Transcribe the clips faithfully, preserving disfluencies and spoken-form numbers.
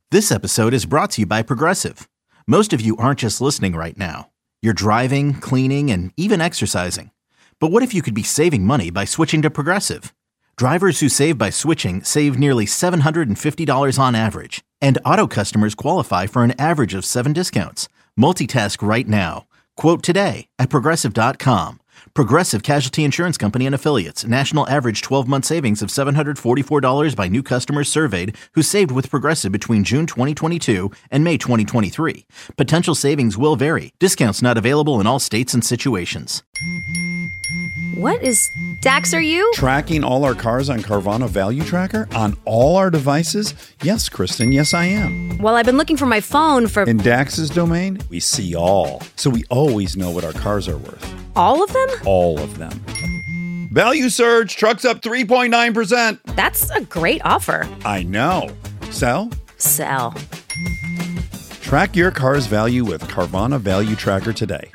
This episode is brought to you by Progressive. Most of you aren't just listening right now. You're driving, cleaning, and even exercising. But what if you could be saving money by switching to Progressive? Drivers who save by switching save nearly seven hundred fifty dollars on average. And auto customers qualify for an average of seven discounts. Multitask right now. Quote today at Progressive dot com. Progressive Casualty Insurance Company and Affiliates. National average twelve-month savings of seven hundred forty-four dollars by new customers surveyed who saved with Progressive between June twenty twenty-two and May twenty twenty-three. Potential savings will vary. Discounts not available in all states and situations. What is Dax, are you? Tracking all our cars on Carvana Value Tracker on all our devices? Yes, Kristen, yes, I am. Well, I've been looking for my phone for... In Dax's domain, we see all. So we always know what our cars are worth. All of them? All of them. Value surge, trucks up three point nine percent. That's a great offer. I know. Sell? Sell. Track your car's value with Carvana Value Tracker today.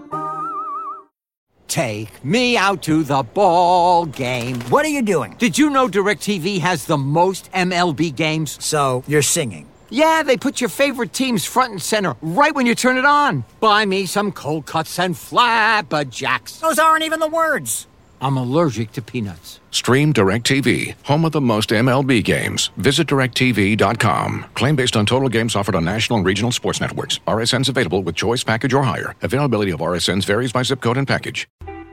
Take me out to the ball game. What are you doing? Did you know DirecTV has the most M L B games? So, you're singing? Yeah, they put your favorite teams front and center right when you turn it on. Buy me some cold cuts and flapjacks. Those aren't even the words. I'm allergic to peanuts. Stream DirecTV, home of the most M L B games. Visit direct T V dot com. Claim based on total games offered on national and regional sports networks. R S Ns available with choice package or higher. Availability of R S Ns varies by zip code and package.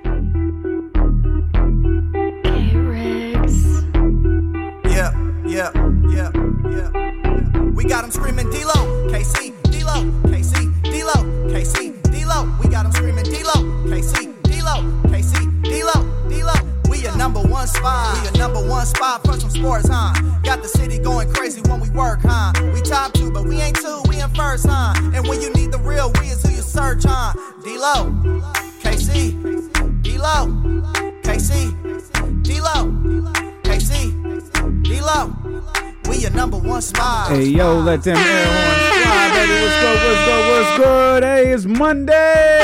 Yeah, yeah, yeah, yeah, yeah. We got them screaming D-Lo, K C, D-Lo, K C, D-Lo, K C, D-Lo. We got them screaming D-Lo, K C, D-Lo, K C, D-Lo, D-Lo. We your number one spot, we your number one spot for some sports, huh? Got the city going crazy when we work, huh? We top two, but we ain't two, we in first, huh? And when you need the real, we is who you search, huh? D-Lo, K C, D-Lo, K C, D-Lo, K C, D-Lo. We your number one spot. Hey, yo, let them air horns fly, baby. What's good, what's good, what's good? Hey, it's Monday.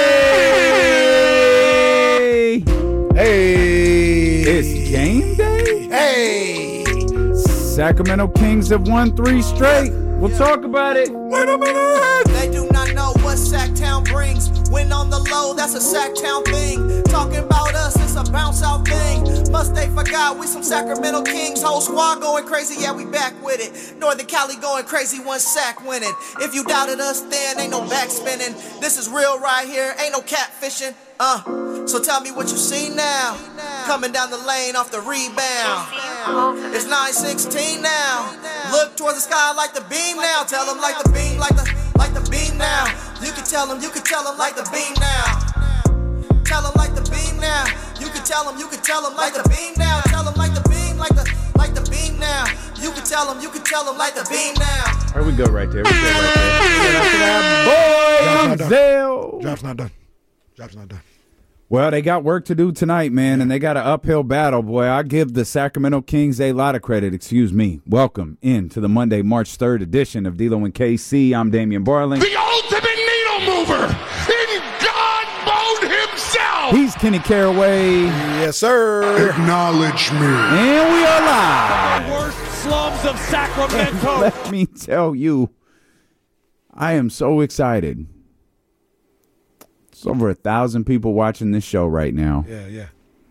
Hey. It's game day. Hey. Sacramento Kings have won three straight. We'll yeah. talk about it. Wait a minute. They do not know what Sacktown brings. When on the low, that's a Sacktown thing. Talking about us, it's a bounce out thing. Must they forgot we some Sacramento Kings. Whole squad going crazy, yeah, we back with it. Northern Cali going crazy, one sack winning. If you doubted us, then ain't no back spinning. This is real right here, ain't no catfishing. Uh, so tell me what you see now. Coming down the lane off the rebound. It's nine sixteen now. Look towards the sky like the beam now. Tell them like the beam, like the like the beam now. You can tell them, you can tell them like the beam now. Tell them like the beam now. You can tell them, you can tell them like the beam now. Tell them like the beam, like the like the beam now. You can tell them, you can tell them like the beam now. There we go right there. We go right there. Boy, Zell. Job's not done. Job's not done. Well, they got work to do tonight, man, and they got an uphill battle, boy. I give the Sacramento Kings a lot of credit. Excuse me. Welcome into the Monday, March third edition of D-Lo and K C. I'm Damian Barling. The ultimate needle mover in God mode himself. He's Kenny Caraway. Yes, sir. Acknowledge me. And we are live. The worst slums of Sacramento. Let me tell you, I am so excited. It's over a thousand people watching this show right now. Yeah, yeah.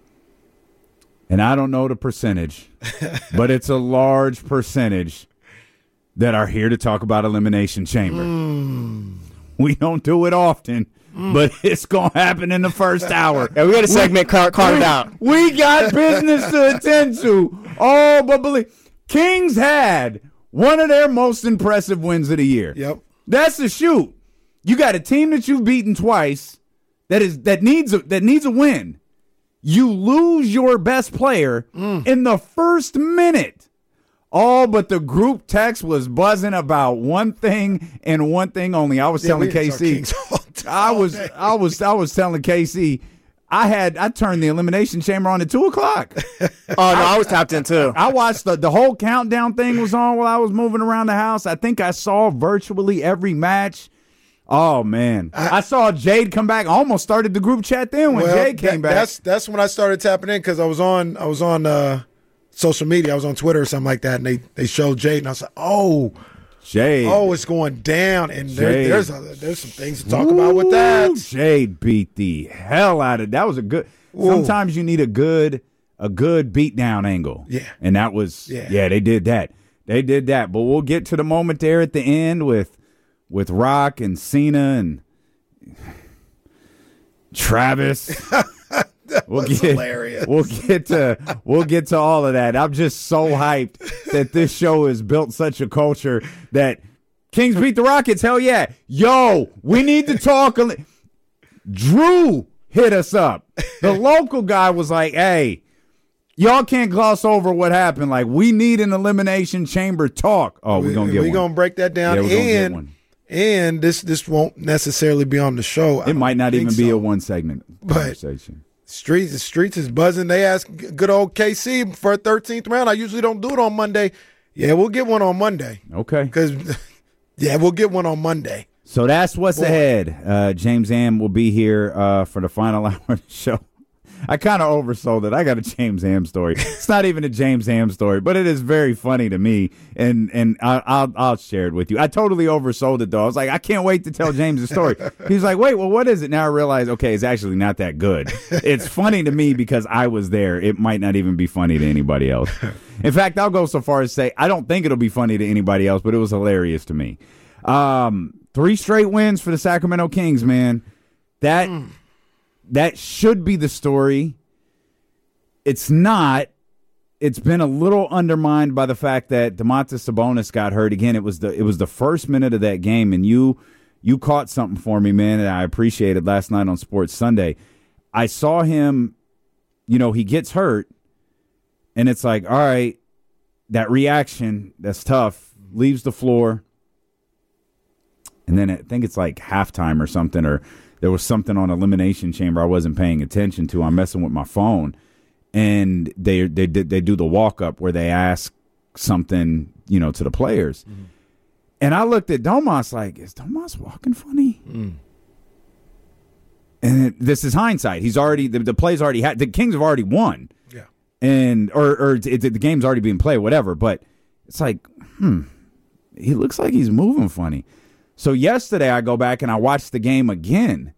And I don't know the percentage, but it's a large percentage that are here to talk about Elimination Chamber. Mm. We don't do it often, mm. but it's going to happen in the first hour. Yeah, we got a segment car- carved we, out. We got business to attend to. Oh, but believe Kings had one of their most impressive wins of the year. Yep. That's the shoot. You got a team that you've beaten twice. That is that needs a that needs a win. You lose your best player mm. in the first minute. All but the group text was buzzing about one thing and one thing only. I was yeah, telling K C. I was I was I was telling K C. I had I turned the Elimination Chamber on at two o'clock. Oh no, I, I was tapped in too. I watched the the whole countdown thing was on while I was moving around the house. I think I saw virtually every match. Oh man, I, I saw Jade come back. I almost started the group chat then when well, Jade came that, back. That's that's when I started tapping in because I was on I was on uh, social media. I was on Twitter or something like that, and they they showed Jade, and I was like, oh. Jade. Oh, it's going down, and there, Jade. there's other, there's some things to talk about with that. Jade beat the hell out of that. Was a good. Ooh. Sometimes you need a good a good beatdown angle. Yeah, and that was yeah. yeah. They did that. They did that. But we'll get to the moment there at the end with with Rock and Cena and Travis. We'll get, hilarious. we'll get to we'll get to all of that. I'm just so hyped that this show has built such a culture that Kings beat the Rockets. Hell yeah. Yo, we need to talk. A li- Drew hit us up. The local guy was like, hey, y'all can't gloss over what happened. Like, we need an elimination chamber talk. Oh, we're going to get we one. We're going to break that down. Yeah, we're gonna get and one. and this this won't necessarily be on the show. It might not even so. be a one segment But conversation. Streets, the streets is buzzing. They asked good old K C for a thirteenth round. I usually don't do it on Monday. Yeah, we'll get one on Monday. Okay. Because, yeah, we'll get one on Monday. So that's what's Boy. ahead. Uh, James Am will be here uh, for the final hour of the show. I kind of oversold it. I got a James Ham story. It's not even a James Ham story, but it is very funny to me, and and I, I'll I'll share it with you. I totally oversold it, though. I was like, I can't wait to tell James the story. He's like, wait, well, what is it? Now I realize, okay, it's actually not that good. It's funny to me because I was there. It might not even be funny to anybody else. In fact, I'll go so far as to say I don't think it'll be funny to anybody else, but it was hilarious to me. Um, three straight wins for the Sacramento Kings, man. That. Mm. That should be the story. It's not. It's been a little undermined by the fact that Domantas Sabonis got hurt again. It was the it was the first minute of that game, and you you caught something for me, man, that I appreciated last night on Sports Sunday. I saw him, you know, he gets hurt, and it's like, all right, that reaction, that's tough, leaves the floor, and then I think it's like halftime or something, or there was something on Elimination Chamber I wasn't paying attention to. I'm messing with my phone, and they they they do the walk up where they ask something, you know, to the players. Mm-hmm. And I looked at Domas like, is Domas walking funny? Mm. And it, this is hindsight. He's already the, the play's already had the Kings have already won. Yeah, and or or it, the game's already being played, whatever. But it's like, hmm, he looks like he's moving funny. So yesterday I go back and I watch the game again,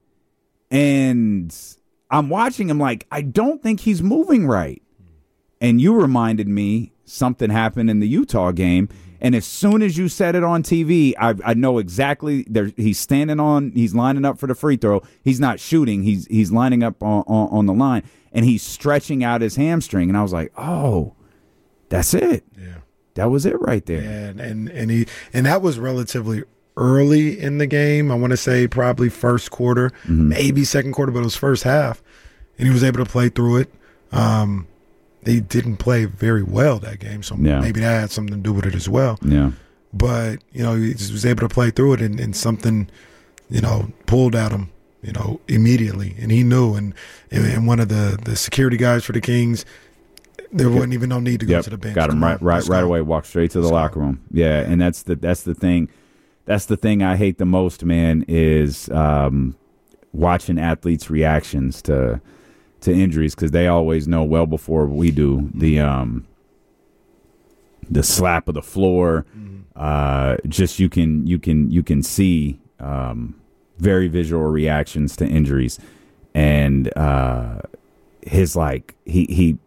and I'm watching him like, I don't think he's moving right. And you reminded me something happened in the Utah game, and as soon as you said it on T V, I, I know exactly. There, he's standing on, he's lining up for the free throw. He's not shooting. He's he's lining up on, on, on the line, and he's stretching out his hamstring. And I was like, oh, that's it. Yeah, that was it right there. Yeah, and and, and he and that was relatively early in the game. I want to say probably first quarter, mm-hmm. maybe second quarter, but it was first half, and he was able to play through it. Um, they didn't play very well that game, so yeah. maybe that had something to do with it as well. Yeah. But, you know, he just was able to play through it, and, and something, you know, pulled at him, you know, immediately, and he knew. And, and one of the, the security guys for the Kings, there wasn't even no need to go yep. to the bench. Got him Come right, on, right, right go. away. Walked straight to the let's locker go. room. Yeah, and that's the that's the thing. That's the thing I hate the most, man, is um, watching athletes' reactions to to injuries, because they always know well before we do the um, the slap of the floor. Mm-hmm. Uh, just you can you can you can see um, very visual reactions to injuries, and uh, his like he he.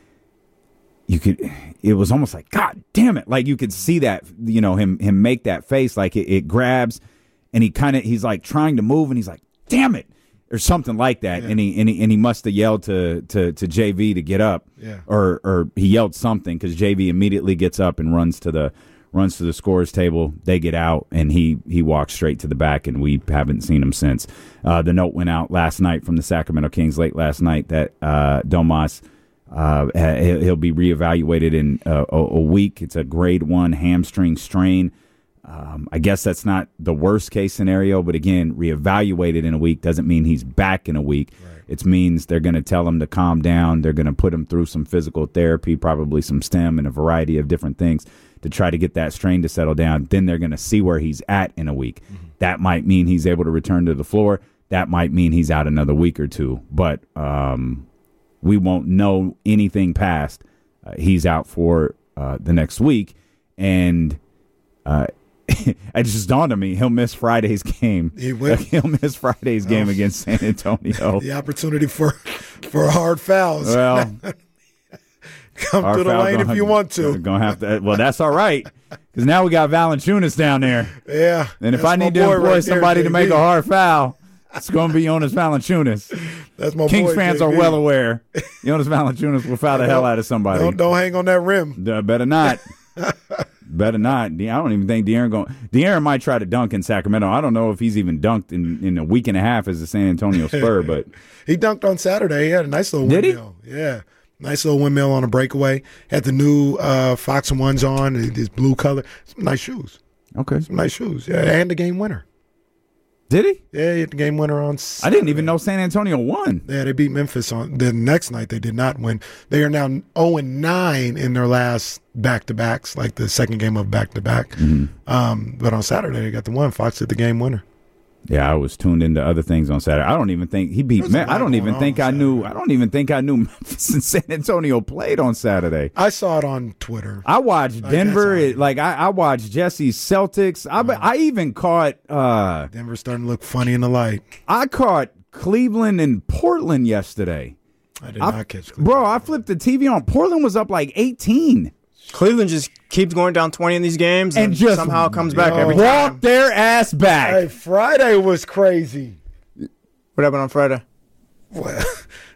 You could, it was almost like, God damn it. Like you could see that, you know, him, him make that face, like it, it grabs, and he kind of, he's like trying to move, and he's like, damn it, or something like that. Yeah. And he, and he, and he must have yelled to, to, to J V to get up, yeah. or, or he yelled something, because J V immediately gets up and runs to the, runs to the scorer's table. They get out, and he, he walks straight to the back, and we haven't seen him since. Uh, the note went out last night from the Sacramento Kings late last night that uh, Domas, Uh, he'll be reevaluated in uh, a, a week. It's a grade one hamstring strain. Um, I guess that's not the worst case scenario, but again, reevaluated in a week doesn't mean he's back in a week. Right. It means they're going to tell him to calm down. They're going to put him through some physical therapy, probably some stem and a variety of different things to try to get that strain to settle down. Then they're going to see where he's at in a week. Mm-hmm. That might mean he's able to return to the floor. That might mean he's out another week or two. But um we won't know anything past uh, he's out for uh, the next week. And uh, it just dawned on me he'll miss Friday's game. He will. He'll miss Friday's game oh. against San Antonio. The opportunity for for hard fouls. Well, come through the lane if you want to. Gonna have to. Well, that's all right because now we got Valanciunas down there. Yeah. And if I need to employ right somebody there, to make a hard foul, it's going to be Jonas Valanciunas. That's my Kings boy, fans J B. are well aware. Jonas Valanciunas will foul the hell out of somebody. Don't, don't hang on that rim. Uh, better not. Better not. I don't even think De'Aaron going. De'Aaron might try to dunk in Sacramento. I don't know if he's even dunked in, in a week and a half as a San Antonio Spur, but he dunked on Saturday. He had a nice little Did windmill. He? Yeah, nice little windmill on a breakaway. Had the new uh, Fox and Ones on, his blue color. Some nice shoes. Okay, some nice shoes. Yeah, and the game winner. Did he? Yeah, he hit the game winner on Saturday. I didn't even know San Antonio won. Yeah, they beat Memphis on the next night. They did not win. They are now oh and nine in their last back-to-backs, like the second game of back-to-back. Mm-hmm. Um, but on Saturday, they got the one. Fox hit the game winner. Yeah, I was tuned into other things on Saturday. I don't even think he beat. Me- I don't even think I knew. I don't even think I knew Memphis and San Antonio played on Saturday. I saw it on Twitter. I watched like, Denver. It, like I, I watched Jesse's Celtics. I, uh, I even caught. Uh, Denver's starting to look funny in the light. I caught Cleveland and Portland yesterday. I did I, not catch Cleveland. Bro, I flipped the T V on. Portland was up like eighteen. Cleveland just keeps going down twenty in these games and, and just somehow comes back yo, every time. Walk their ass back. Hey, Friday was crazy. What happened on Friday? Well,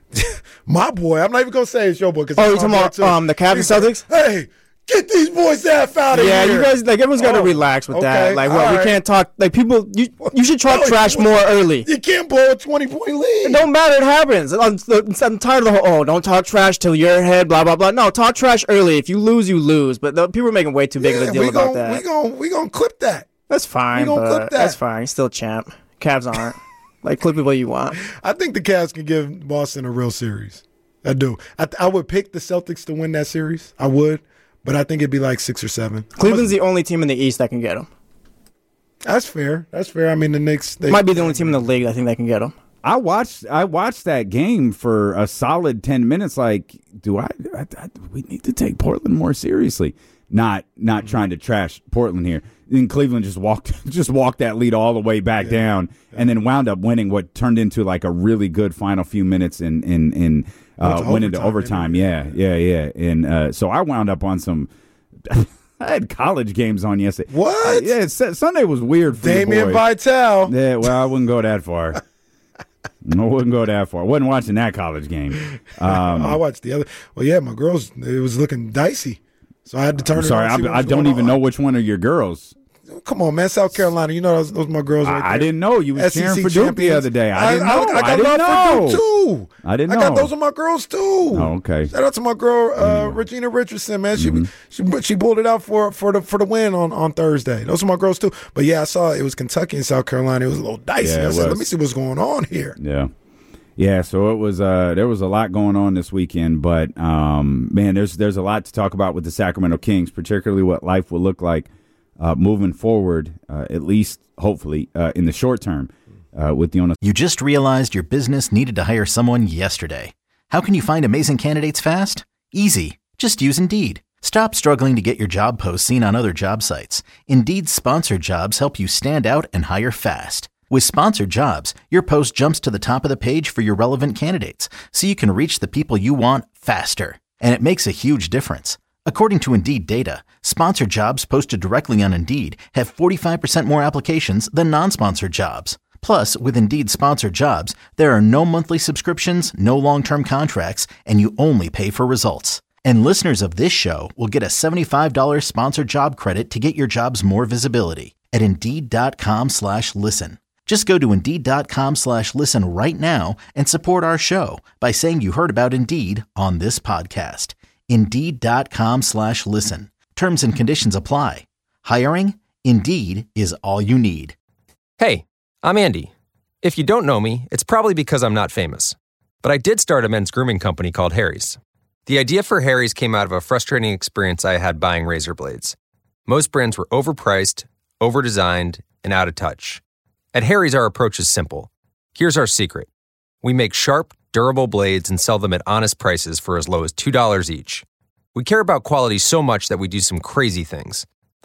my boy, I'm not even going to say it's your boy. Oh, you're talking about um, the Cavs and Celtics? Hey, get these boys F out of yeah, here. Yeah, you guys, like, everyone's got to oh, relax with okay, that. Like, well, we right. can't talk, like, people, you you should talk no, trash more early. You can't blow a twenty-point lead. It don't matter, it happens. I'm, I'm tired of the whole, oh, don't talk trash till you're ahead, blah, blah, blah. No, talk trash early. If you lose, you lose. But the, people are making way too big yeah, of a deal we about gonna, that. We're going we gonna clip that. That's fine, we gonna but clip that. That's fine. He's still a champ. Cavs aren't. Like, clip it what you want. I think the Cavs can give Boston a real series. I do. I, I would pick the Celtics to win that series. I would. But I think it'd be like six or seven. Cleveland's the only team in the East that can get them. That's fair. That's fair. I mean, the Knicks they might be the only team in the league that I think they can get them. I watched. I watched that game for a solid ten minutes. Like, do I? I, I we need to take Portland more seriously. Not not mm-hmm. trying to trash Portland here. Then Cleveland just walked just walked that lead all the way back yeah. down, yeah. and then wound up winning what turned into like a really good final few minutes in in in. Uh, went into overtime, yeah, yeah, yeah, and uh, so I wound up on some. I had college games on yesterday. What? Uh, yeah, Sunday was weird for Damian Vitale. Yeah, well, I wouldn't go that far. I wouldn't go that far. I wasn't watching that college game. Um, I watched the other. Well, yeah, my girls. It was looking dicey, so I had to turn. I'm it sorry, on I, I don't even on. know which one of your girls. Come on, man, South Carolina. You know those, those are my girls. Right I, there. I didn't know you was S E C cheering for Duke the other day. I didn't I, know. I, I got I didn't love know. for Duke too. I didn't know. I got those are my girls too. Oh, okay. Shout out to my girl uh, Regina Richardson, man. She, mm-hmm. she she pulled it out for for the for the win on, on Thursday. Those are my girls too. But yeah, I saw it was Kentucky and South Carolina. It was a little dicey. Yeah, I said, let me see what's going on here. Yeah. Yeah, so it was. Uh, there was a lot going on this weekend, but um, man, there's there's a lot to talk about with the Sacramento Kings, particularly what life will look like uh, moving forward, uh, at least hopefully uh, in the short term. Uh, with the owner. You just realized your business needed to hire someone yesterday. How can you find amazing candidates fast? Easy. Just use Indeed. Stop struggling to get your job posts seen on other job sites. Indeed's sponsored jobs help you stand out and hire fast. With sponsored jobs, your post jumps to the top of the page for your relevant candidates, so you can reach the people you want faster. And it makes a huge difference. According to Indeed data, sponsored jobs posted directly on Indeed have forty-five percent more applications than non-sponsored jobs. Plus, with Indeed sponsored jobs, there are no monthly subscriptions, no long-term contracts, and you only pay for results. And listeners of this show will get a seventy-five dollars sponsored job credit to get your jobs more visibility at Indeed.com slash listen. Just go to Indeed.com slash listen right now and support our show by saying you heard about Indeed on this podcast. Indeed.com slash listen. Terms and conditions apply. Hiring? Indeed is all you need. Hey, I'm Andy. If you don't know me, it's probably because I'm not famous. But I did start a men's grooming company called Harry's. The idea for Harry's came out of a frustrating experience I had buying razor blades. Most brands were overpriced, overdesigned, and out of touch. At Harry's, our approach is simple. Here's our secret. We make sharp, durable blades and sell them at honest prices for as low as two dollars each. We care about quality so much that we do some crazy things,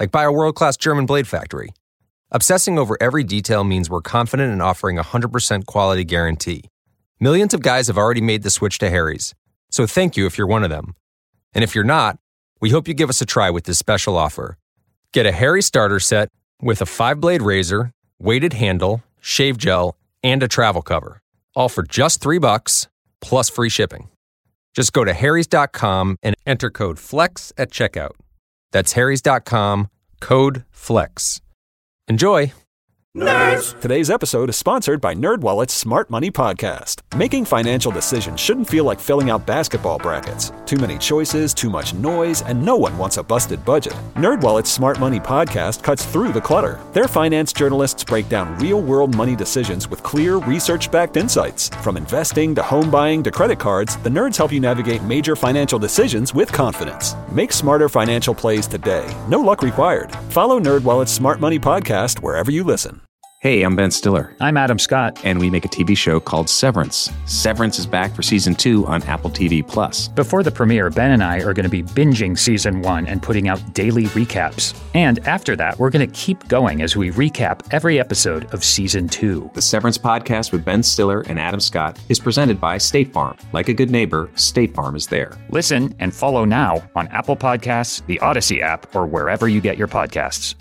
like buy a world-class German blade factory. Obsessing over every detail means we're confident in offering a one hundred percent quality guarantee. Millions of guys have already made the switch to Harry's, so thank you if you're one of them. And if you're not, we hope you give us a try with this special offer. Get a Harry starter set with a five-blade razor, weighted handle, shave gel, and a travel cover, all for just three bucks plus free shipping. Just go to harrys dot com and enter code FLEX at checkout. That's harrys dot com, code FLEX. Enjoy! Nerds! Today's episode is sponsored by NerdWallet's Smart Money Podcast. Making financial decisions shouldn't feel like filling out basketball brackets. Too many choices, too much noise, and no one wants a busted budget. NerdWallet's Smart Money Podcast cuts through the clutter. Their finance journalists break down real-world money decisions with clear, research-backed insights. From investing to home buying to credit cards, the nerds help you navigate major financial decisions with confidence. Make smarter financial plays today. No luck required. Follow NerdWallet's Smart Money Podcast wherever you listen. Hey, I'm Ben Stiller. I'm Adam Scott. And we make a T V show called Severance. Severance is back for season two on Apple T V Plus. Before the premiere, Ben and I are going to be binging season one and putting out daily recaps. And after that, we're going to keep going as we recap every episode of season two. The Severance podcast with Ben Stiller and Adam Scott is presented by State Farm. Like a good neighbor, State Farm is there. Listen and follow now on Apple Podcasts, the Odyssey app, or wherever you get your podcasts.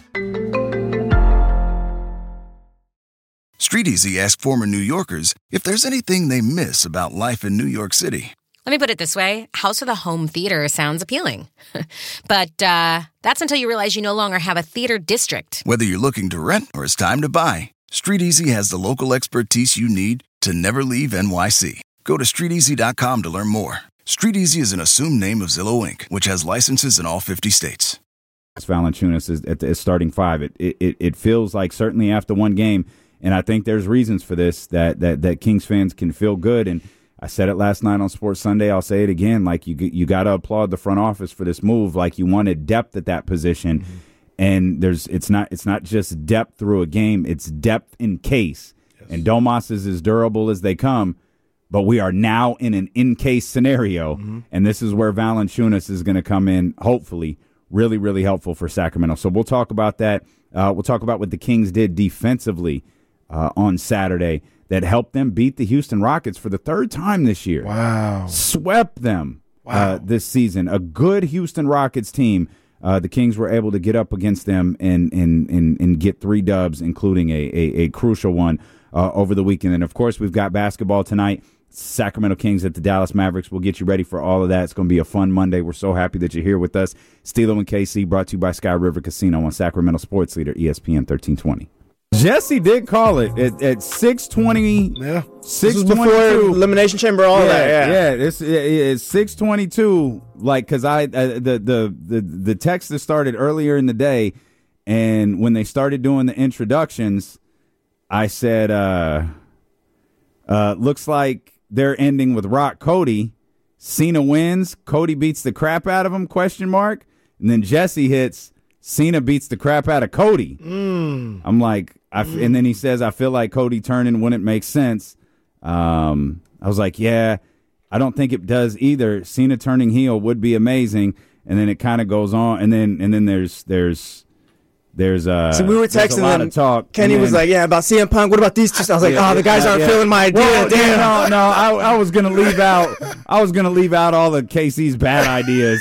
Street Easy asked former New Yorkers if there's anything they miss about life in New York City. Let me put it this way. House with a home theater sounds appealing. But uh, that's until you realize you no longer have a theater district. Whether you're looking to rent or it's time to buy, Street Easy has the local expertise you need to never leave N Y C. Go to street easy dot com to learn more. Street Easy is an assumed name of Zillow Incorporated, which has licenses in all fifty states. Valanciunas is at the starting five. It, it, it feels like certainly after one game, and I think there's reasons for this, that, that that Kings fans can feel good. And I said it last night on Sports Sunday. I'll say it again. Like, you you got to applaud the front office for this move. Like, you wanted depth at that position. Mm-hmm. And there's it's not it's not just depth through a game. It's depth in case. Yes. And Domas is as durable as they come. But we are now in an in-case scenario. Mm-hmm. And this is where Valanciunas is going to come in, hopefully, really, really helpful for Sacramento. So we'll talk about that. Uh, we'll talk about what the Kings did defensively Uh, on Saturday that helped them beat the Houston Rockets for the third time this year. Wow. Swept them wow. uh, this season. A good Houston Rockets team. Uh, the Kings were able to get up against them and and and, and get three dubs, including a, a, a crucial one uh, over the weekend. And, of course, we've got basketball tonight. Sacramento Kings at the Dallas Mavericks. We'll get you ready for all of that. It's going to be a fun Monday. We're so happy that you're here with us. Steelo and K C brought to you by Sky River Casino on Sacramento Sports Leader, E S P N thirteen twenty. Jesse did call it at, at six twenty. Yeah, six this was before Elimination Chamber, all yeah, that. Yeah, yeah. It's it, it's six twenty two. Like, because I uh, the the the the text that started earlier in the day, and when they started doing the introductions, I said, uh, uh, "Looks like they're ending with Rock Cody. Cena wins. Cody beats the crap out of him?" Question mark. And then Jesse hits. Cena beats the crap out of Cody. Mm. I'm like, I f- mm. and then he says, I feel like Cody turning wouldn't make sense. Um, I was like, yeah, I don't think it does either. Cena turning heel would be amazing. And then it kind of goes on, and then and then there's there's there's uh. So we were texting a lot them. Of talk. Kenny then, was like, yeah, about C M Punk. What about these two? I was like, yeah, oh, the guys yeah, aren't yeah. feeling my idea. Well, Damn. No, no, I, I was gonna leave out. I was gonna leave out all of K C's bad ideas.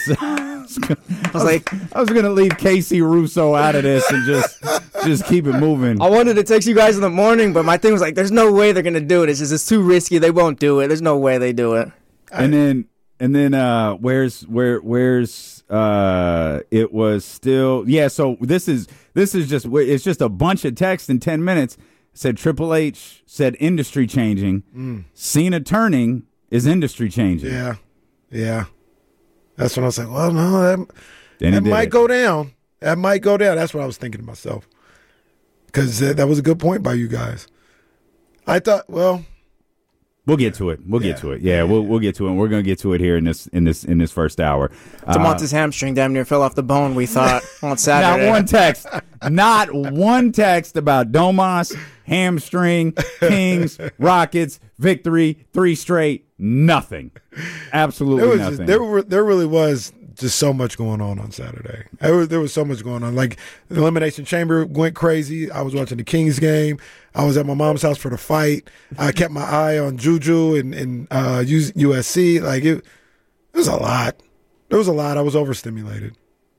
I was like, I was gonna leave Casey Russo out of this and just just keep it moving. I wanted to text you guys in the morning, but my thing was like, there's no way they're gonna do it. It's just it's too risky. They won't do it. There's no way they do it. And then and then uh, where's where where's uh, it was still yeah. So this is this is just it's just a bunch of text in ten minutes. Said Triple H said industry changing. Mm. Cena turning is industry changing. Yeah, yeah. That's when I was like, well, no, that, Then that he might did it. go down. That might go down. That's what I was thinking to myself. Because that, that was a good point by you guys. I thought, well, We'll get to it. We'll Yeah. get to it. Yeah, yeah, we'll we'll get to it. And we're gonna get to it here in this in this in this first hour. DeMonte's Uh, hamstring damn near fell off the bone, we thought, on Saturday. Not one text. Not one text about Domas, hamstring, Kings, Rockets, victory, three straight. Nothing. Absolutely there was nothing. just, there were there really was just so much going on on Saturday. There was, there was so much going on. Like, the Elimination Chamber went crazy. I was watching the Kings game. I was at my mom's house for the fight. I kept my eye on Juju and, and uh, U S C. Like, it, it was a lot. There was a lot. I was overstimulated.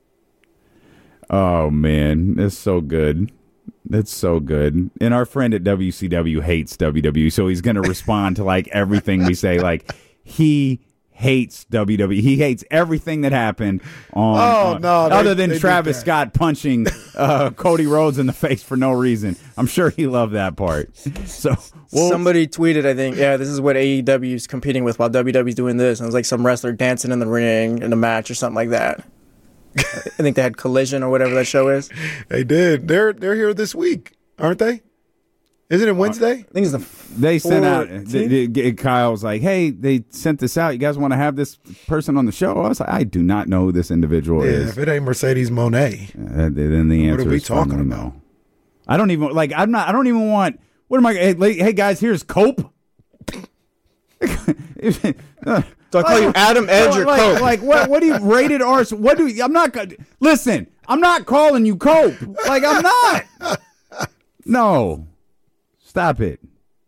Oh, man. It's so good. It's so good. And our friend at W C W hates W W E, so he's going to respond to, like, everything we say. Like, he hates W W E. He hates everything that happened on, oh, on no, other they, than they Travis Scott punching uh, Cody Rhodes in the face for no reason. I'm sure he loved that part. So well, somebody tweeted, I think, yeah, this is what A E W is competing with while W W E's doing this. And it was like some wrestler dancing in the ring in a match or something like that. I think they had Collision or whatever that show is. They did. They're they're here this week, aren't they? Isn't it Wednesday? I think it's the They sent out, they, they, Kyle was like, hey, they sent this out. You guys want to have this person on the show? I was like, I do not know who this individual yeah, is. If it ain't Mercedes Moné. Uh, then the answer what are we is talking about? No. I don't even, like, I'm not, I don't even want, what am I, hey, hey guys, here's Cope. Do I call you Adam Edge or like, Cope? Like, what, what do you, rated R? What do you, I'm not, gonna listen, I'm not calling you Cope. Like, I'm not. No. Stop it.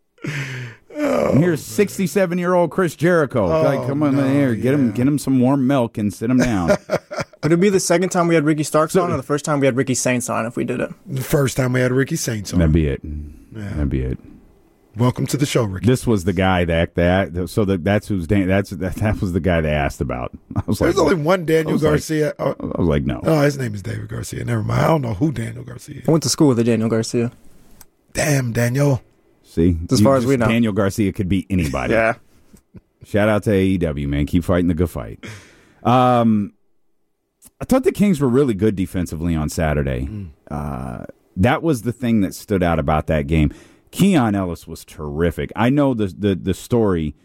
Oh, and here's sixty-seven-year-old Chris Jericho. Oh, like, come on no, in here, get yeah. him, get him some warm milk and sit him down. Would it be the second time we had Ricky Starks so, on, or the first time we had Ricky Saints on? If we did it, the first time we had Ricky Saints on. That'd be it. Yeah. That'd be it. Welcome to the show, Ricky. This was the guy that that so that that's who's that's that, that was the guy they asked about. I was There's like, only one Daniel Garcia. Like, I was like, no. Oh, his name is David Garcia. Never mind. I don't know who Daniel Garcia is. I went to school with a Daniel Garcia. Damn, Daniel. See, as far as we know, Daniel Garcia could be anybody. Yeah. Shout out to A E W, man. Keep fighting the good fight. Um, I thought the Kings were really good defensively on Saturday. Mm. Uh, that was the thing that stood out about that game. Keon Ellis was terrific. I know the the the story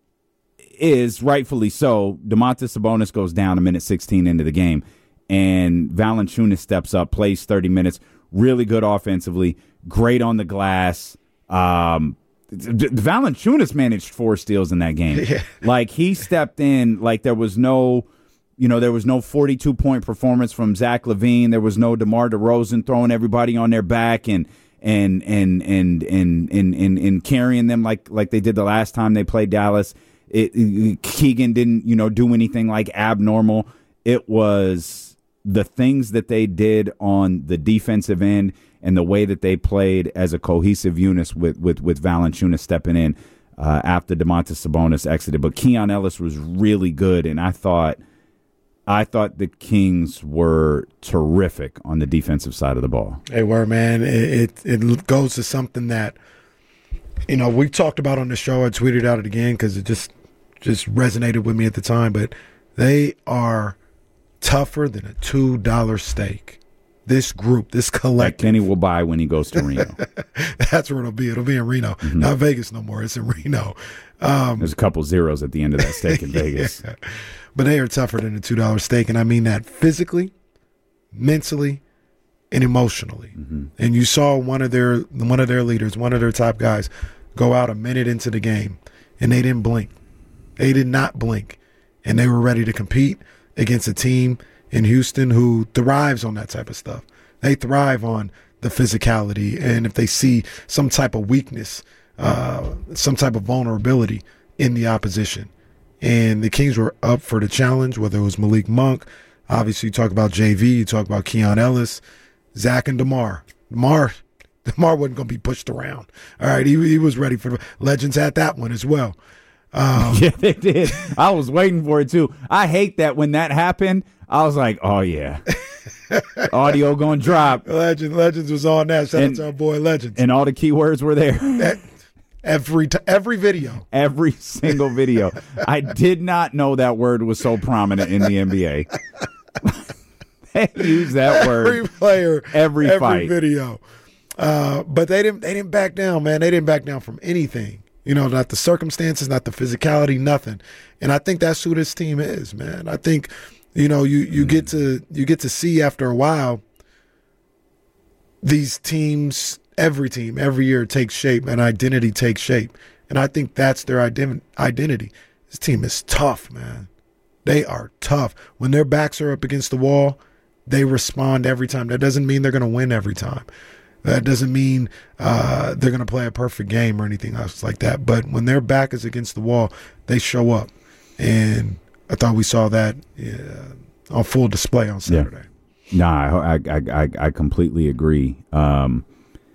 is rightfully so. Domantas Sabonis goes down a minute sixteen into the game, and Valanciunas steps up, plays thirty minutes, really good offensively, great on the glass. Um, Valanciunas managed four steals in that game. Yeah. Like, he stepped in like there was no, you know, there was no forty-two point performance from Zach LaVine. There was no DeMar DeRozan throwing everybody on their back and and and and and and and, and carrying them like like they did the last time they played Dallas. It, it, Keegan didn't, you know, do anything like abnormal. It was the things that they did on the defensive end and the way that they played as a cohesive unit with with with Valanciunas stepping in uh, after Domantas Sabonis exited. But Keon Ellis was really good, and I thought I thought the Kings were terrific on the defensive side of the ball. They were, man. It it, it goes to something that, you know, we talked about on the show. I tweeted out it again because it just just resonated with me at the time. But they are tougher than a two dollar steak. This group, this collective. That Kenny will buy when he goes to Reno. That's where it'll be. It'll be in Reno. Mm-hmm. Not Vegas no more. It's in Reno. Um, There's a couple zeros at the end of that steak in Vegas. Yeah. But they are tougher than a two dollar steak, and I mean that physically, mentally, and emotionally. Mm-hmm. And you saw one of their one of their leaders, one of their top guys, go out a minute into the game, and they didn't blink. They did not blink, and they were ready to compete against a team in Houston who thrives on that type of stuff. They thrive on the physicality, and if they see some type of weakness, uh, some type of vulnerability in the opposition. And the Kings were up for the challenge, whether it was Malik Monk. Obviously, you talk about J V, you talk about Keon Ellis, Zach and DeMar. DeMar, DeMar wasn't going to be pushed around. All right, he, he was ready for the Legends had that one as well. Um, yeah, they did. I was waiting for it, too. I hate that when that happened, I was like, oh, yeah. Audio going to drop. Legend, Legends was on that. Shout and, out to our boy Legends. And all the keywords were there. That, every t- every video. Every single video. I did not know that word was so prominent in the N B A. They use that word. Every player. Every, every fight. video. Uh, but they didn't, they didn't back down, man. They didn't back down from anything. You know, not the circumstances, not the physicality, nothing. And I think that's who this team is, man. I think, you know, you, you get to you get to see after a while these teams, every team, every year takes shape and identity takes shape. And I think that's their ident- identity. This team is tough, man. They are tough. When their backs are up against the wall, they respond every time. That doesn't mean they're going to win every time. That doesn't mean uh, they're going to play a perfect game or anything else like that. But when their back is against the wall, they show up. And I thought we saw that uh, on full display on Saturday. Yeah. Nah, I, I, I, I completely agree. Um,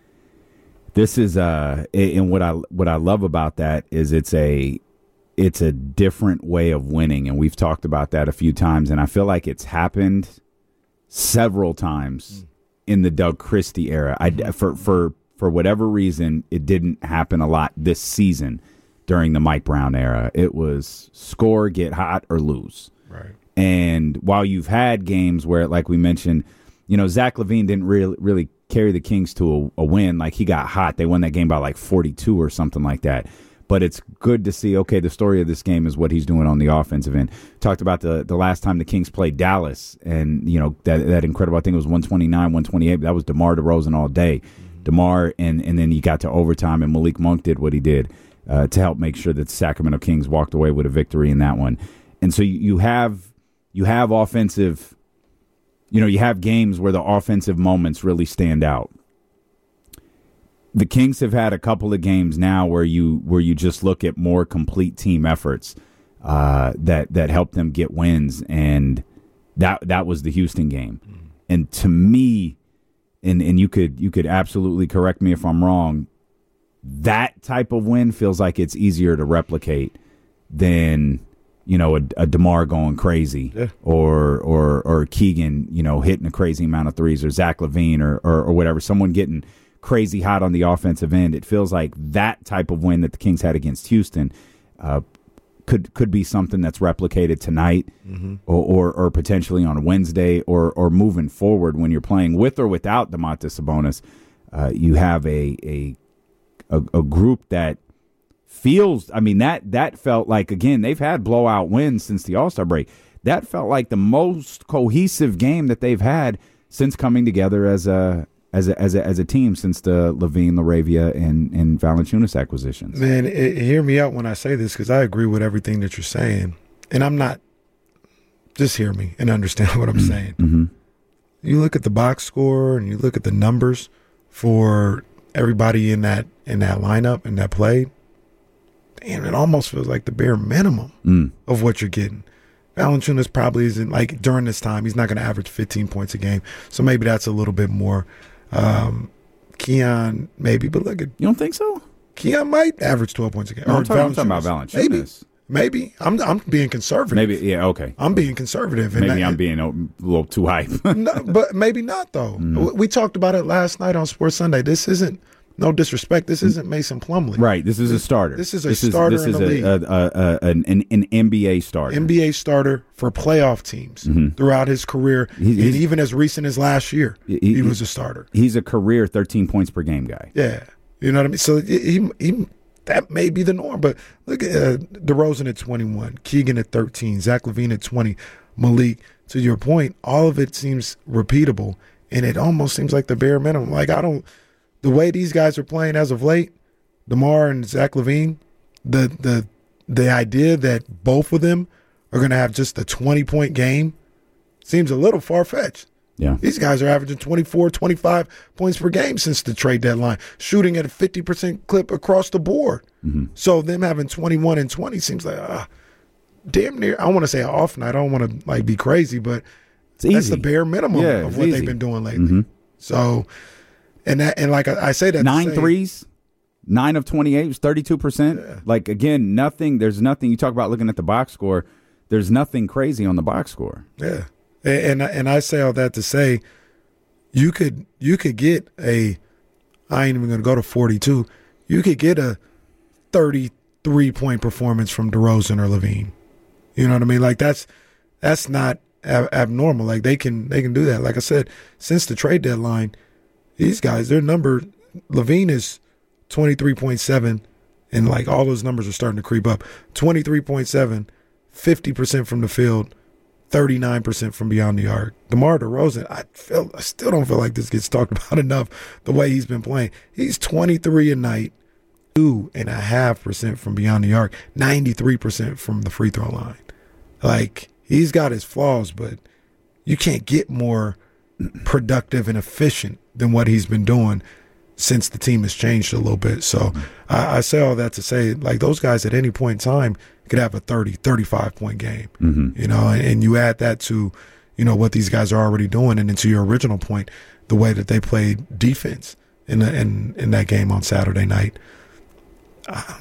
this is uh, and what I what I love about that is it's a it's a different way of winning, and we've talked about that a few times. And I feel like it's happened several times. Mm. In the Doug Christie era. I, for, for, for whatever reason, it didn't happen a lot this season during the Mike Brown era. It was score, get hot, or lose. Right. And while you've had games where, like we mentioned, you know, Zach LaVine didn't really, really carry the Kings to a, a win. Like, he got hot. They won that game by like forty-two or something like that. But it's good to see, okay, the story of this game is what he's doing on the offensive end. Talked about the the last time the Kings played Dallas, and, you know, that that incredible, I think it was one twenty-nine, one twenty-eight. That was DeMar DeRozan all day. Mm-hmm. DeMar, and, and then you got to overtime, and Malik Monk did what he did uh, to help make sure that the Sacramento Kings walked away with a victory in that one. And so you, you have you have offensive, you know, you have games where the offensive moments really stand out. The Kings have had a couple of games now where you where you just look at more complete team efforts uh, that that help them get wins, and that that was the Houston game. Mm. And to me, and and you could you could absolutely correct me if I'm wrong, that type of win feels like it's easier to replicate than, you know, a, a DeMar going crazy, yeah. or or or Keegan, you know, hitting a crazy amount of threes, or Zach LaVine, or or, or whatever, someone getting crazy hot on the offensive end. It feels like that type of win that the Kings had against Houston uh, could could be something that's replicated tonight, mm-hmm. or, or or potentially on Wednesday, or or moving forward when you're playing with or without Domantas Sabonis. Uh, you have a, a a a group that feels. I mean, that that felt like, again, they've had blowout wins since the All-Star break. That felt like the most cohesive game that they've had since coming together as a. As a, as a as a team since the LaVine, LaRavia, and and Valanciunas acquisitions. Man, it, hear me out when I say this, because I agree with everything that you're saying, and I'm not. Just hear me and understand what I'm mm-hmm. saying. Mm-hmm. You look at the box score and you look at the numbers for everybody in that in that lineup and that played. Damn, it almost feels like the bare minimum mm. of what you're getting. Valanciunas probably isn't, like, during this time, he's not going to average fifteen points a game, so maybe that's a little bit more. Um, Keon, maybe, but look at. You don't think so? Keon might average twelve points a game. No, I'm, talking, I'm talking about Valanciunas. Maybe, maybe. I'm I'm being conservative. Maybe, yeah, okay. I'm being conservative. And maybe that, I'm being a little too hype. No, but maybe not though. Mm. We talked about it last night on Sports Sunday. This isn't. No disrespect. This isn't Mason Plumlee. Right. This is a starter. This is a this starter is, this in the is league. A, a, a, an, an N B A starter. N B A starter for playoff teams mm-hmm. throughout his career, he's, and even as recent as last year, he, he was a starter. He's a career thirteen points per game guy. Yeah. You know what I mean? So he, he that may be the norm. But look at uh, DeRozan at twenty-one, Keegan at thirteen, Zach LaVine at twenty, Malik. To your point, all of it seems repeatable, and it almost seems like the bare minimum. Like, I don't. The way these guys are playing as of late, DeMar and Zach LaVine, the the the idea that both of them are going to have just a twenty-point game seems a little far-fetched. Yeah. These guys are averaging twenty-four, twenty-five points per game since the trade deadline, shooting at a fifty percent clip across the board. Mm-hmm. So them having twenty-one and twenty seems like, uh, damn near, I don't want to say an off night. I don't want to like be crazy, but it's easy. That's the bare minimum yeah, of what easy. they've been doing lately. Mm-hmm. So... And that, and like I, I say that nine say, threes, nine of twenty-eight was thirty-two percent. Yeah. Like, again, nothing. There's nothing. You talk about looking at the box score. There's nothing crazy on the box score. Yeah, and and, and I say all that to say, you could you could get a. I ain't even gonna go to forty-two. You could get a thirty-three point performance from DeRozan or LaVine. You know what I mean? Like that's that's not ab- abnormal. Like they can they can do that. Like I said, since the trade deadline. These guys, their number, LaVine is twenty-three point seven, and like all those numbers are starting to creep up. twenty-three point seven, fifty percent from the field, thirty-nine percent from beyond the arc. DeMar DeRozan, I feel, I still don't feel like this gets talked about enough the way he's been playing. He's twenty-three a night, two point five percent from beyond the arc, ninety-three percent from the free throw line. Like, He's got his flaws, but you can't get more productive and efficient than what he's been doing since the team has changed a little bit. So mm-hmm. I, I say all that to say, like, those guys at any point in time could have a thirty, thirty-five point game, Mm-hmm. you know, and, and you add that to, you know, what these guys are already doing. And then to your original point, the way that they played defense in the, in, in that game on Saturday night, uh,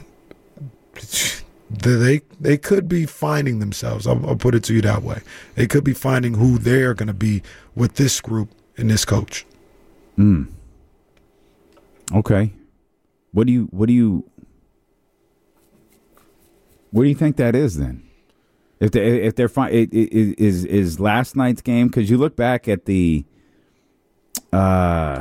they they could be finding themselves. I'll, I'll put it to you that way. They could be finding who they're going to be with this group and this coach. Mm. Okay. What do you what do you what do you think that is then? If they if they're fine, it, it, is is last night's game, because you look back at the uh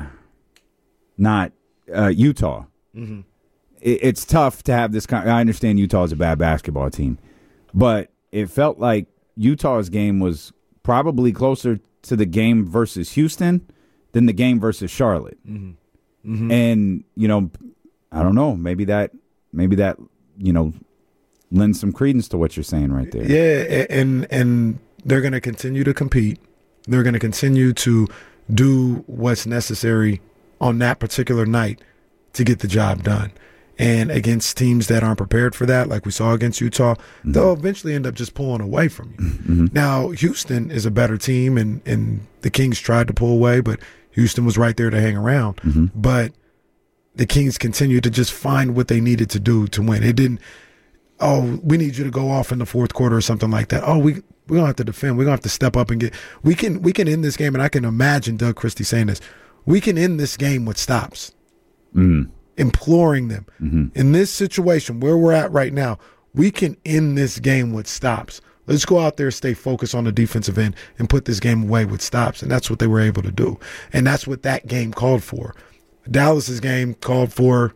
not uh, Utah. Mm-hmm. It's tough to have this kind. I understand Utah is a bad basketball team, but it felt like Utah's game was probably closer to the game versus Houston than the game versus Charlotte. Mm-hmm. Mm-hmm. And you know, I don't know. Maybe that, maybe that, you know, lends some credence to what you're saying right there. Yeah, and and they're going to continue to compete. They're going to continue to do what's necessary on that particular night to get the job done. And against teams that aren't prepared for that, like we saw against Utah, mm-hmm. they'll eventually end up just pulling away from you. Mm-hmm. Now, Houston is a better team, and, and the Kings tried to pull away, but Houston was right there to hang around. Mm-hmm. But the Kings continued to just find what they needed to do to win. It didn't, oh, we need you to go off in the fourth quarter or something like that. Oh, we we're gonna have to defend. We're gonna have to step up and get. We can we can end this game, and I can imagine Doug Christie saying this. We can end this game with stops. Mm. Imploring them mm-hmm. in this situation where we're at right now, we can end this game with stops. Let's go out there, stay focused on the defensive end, and put this game away with stops. And that's what they were able to do. And that's what that game called for. Dallas's game called for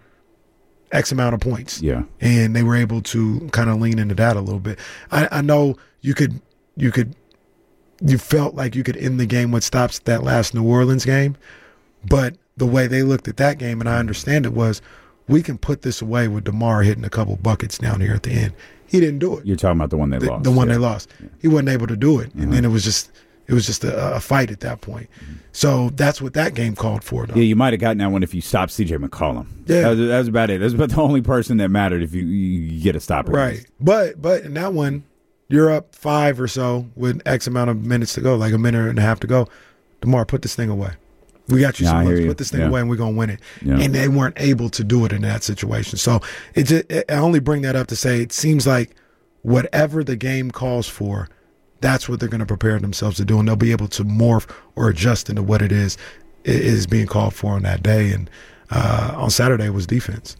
X amount of points. Yeah. And they were able to kind of lean into that a little bit. I, I know you could, you could, you felt like you could end the game with stops that last New Orleans game, but the way they looked at that game, and I understand it, was we can put this away with DeMar hitting a couple buckets down here at the end. He didn't do it. You're talking about the one they the, lost. The one yeah. they lost. Yeah. He wasn't able to do it, mm-hmm. and then it was just it was just a, a fight at that point. Mm-hmm. So that's what that game called for, though. Yeah, you might have gotten that one if you stopped C J McCollum. Yeah, that was, that was about it. That's about the only person that mattered if you, you get a stopper. Right, but but in that one, you're up five or so with X amount of minutes to go, like a minute and a half to go. DeMar, put this thing away. We got you yeah, some months. Put this thing yeah. away, and we're gonna win it. Yeah. And they weren't able to do it in that situation. So it just, it, I only bring that up to say it seems like whatever the game calls for, that's what they're going to prepare themselves to do, and they'll be able to morph or adjust into what it is it is being called for on that day. And uh, on Saturday was defense.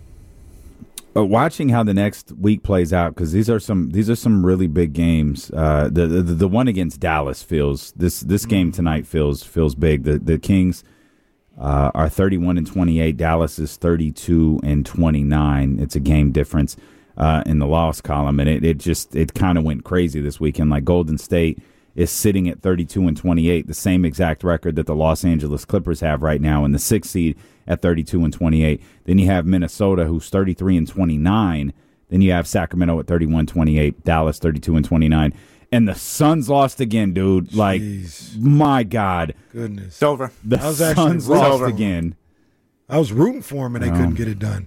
Uh, watching how the next week plays out, because these are some these are some really big games. Uh, the, the the one against Dallas feels this this mm-hmm. game tonight feels feels big. The the Kings uh, are thirty-one and twenty-eight. Dallas is thirty-two and twenty-nine. It's a game difference uh, in the loss column, and it, it just it kind of went crazy this weekend. Like Golden State is sitting at thirty-two and twenty-eight, the same exact record that the Los Angeles Clippers have right now in the sixth seed at thirty-two and twenty-eight. Then you have Minnesota, who's thirty-three and twenty-nine. Then you have Sacramento at thirty-one twenty-eight, Dallas thirty-two and twenty-nine. And the Suns lost again, dude. Like, Jeez. My God. Goodness. It's over. The I was Suns actually lost over. again. I was rooting for them, and they Um, couldn't get it done.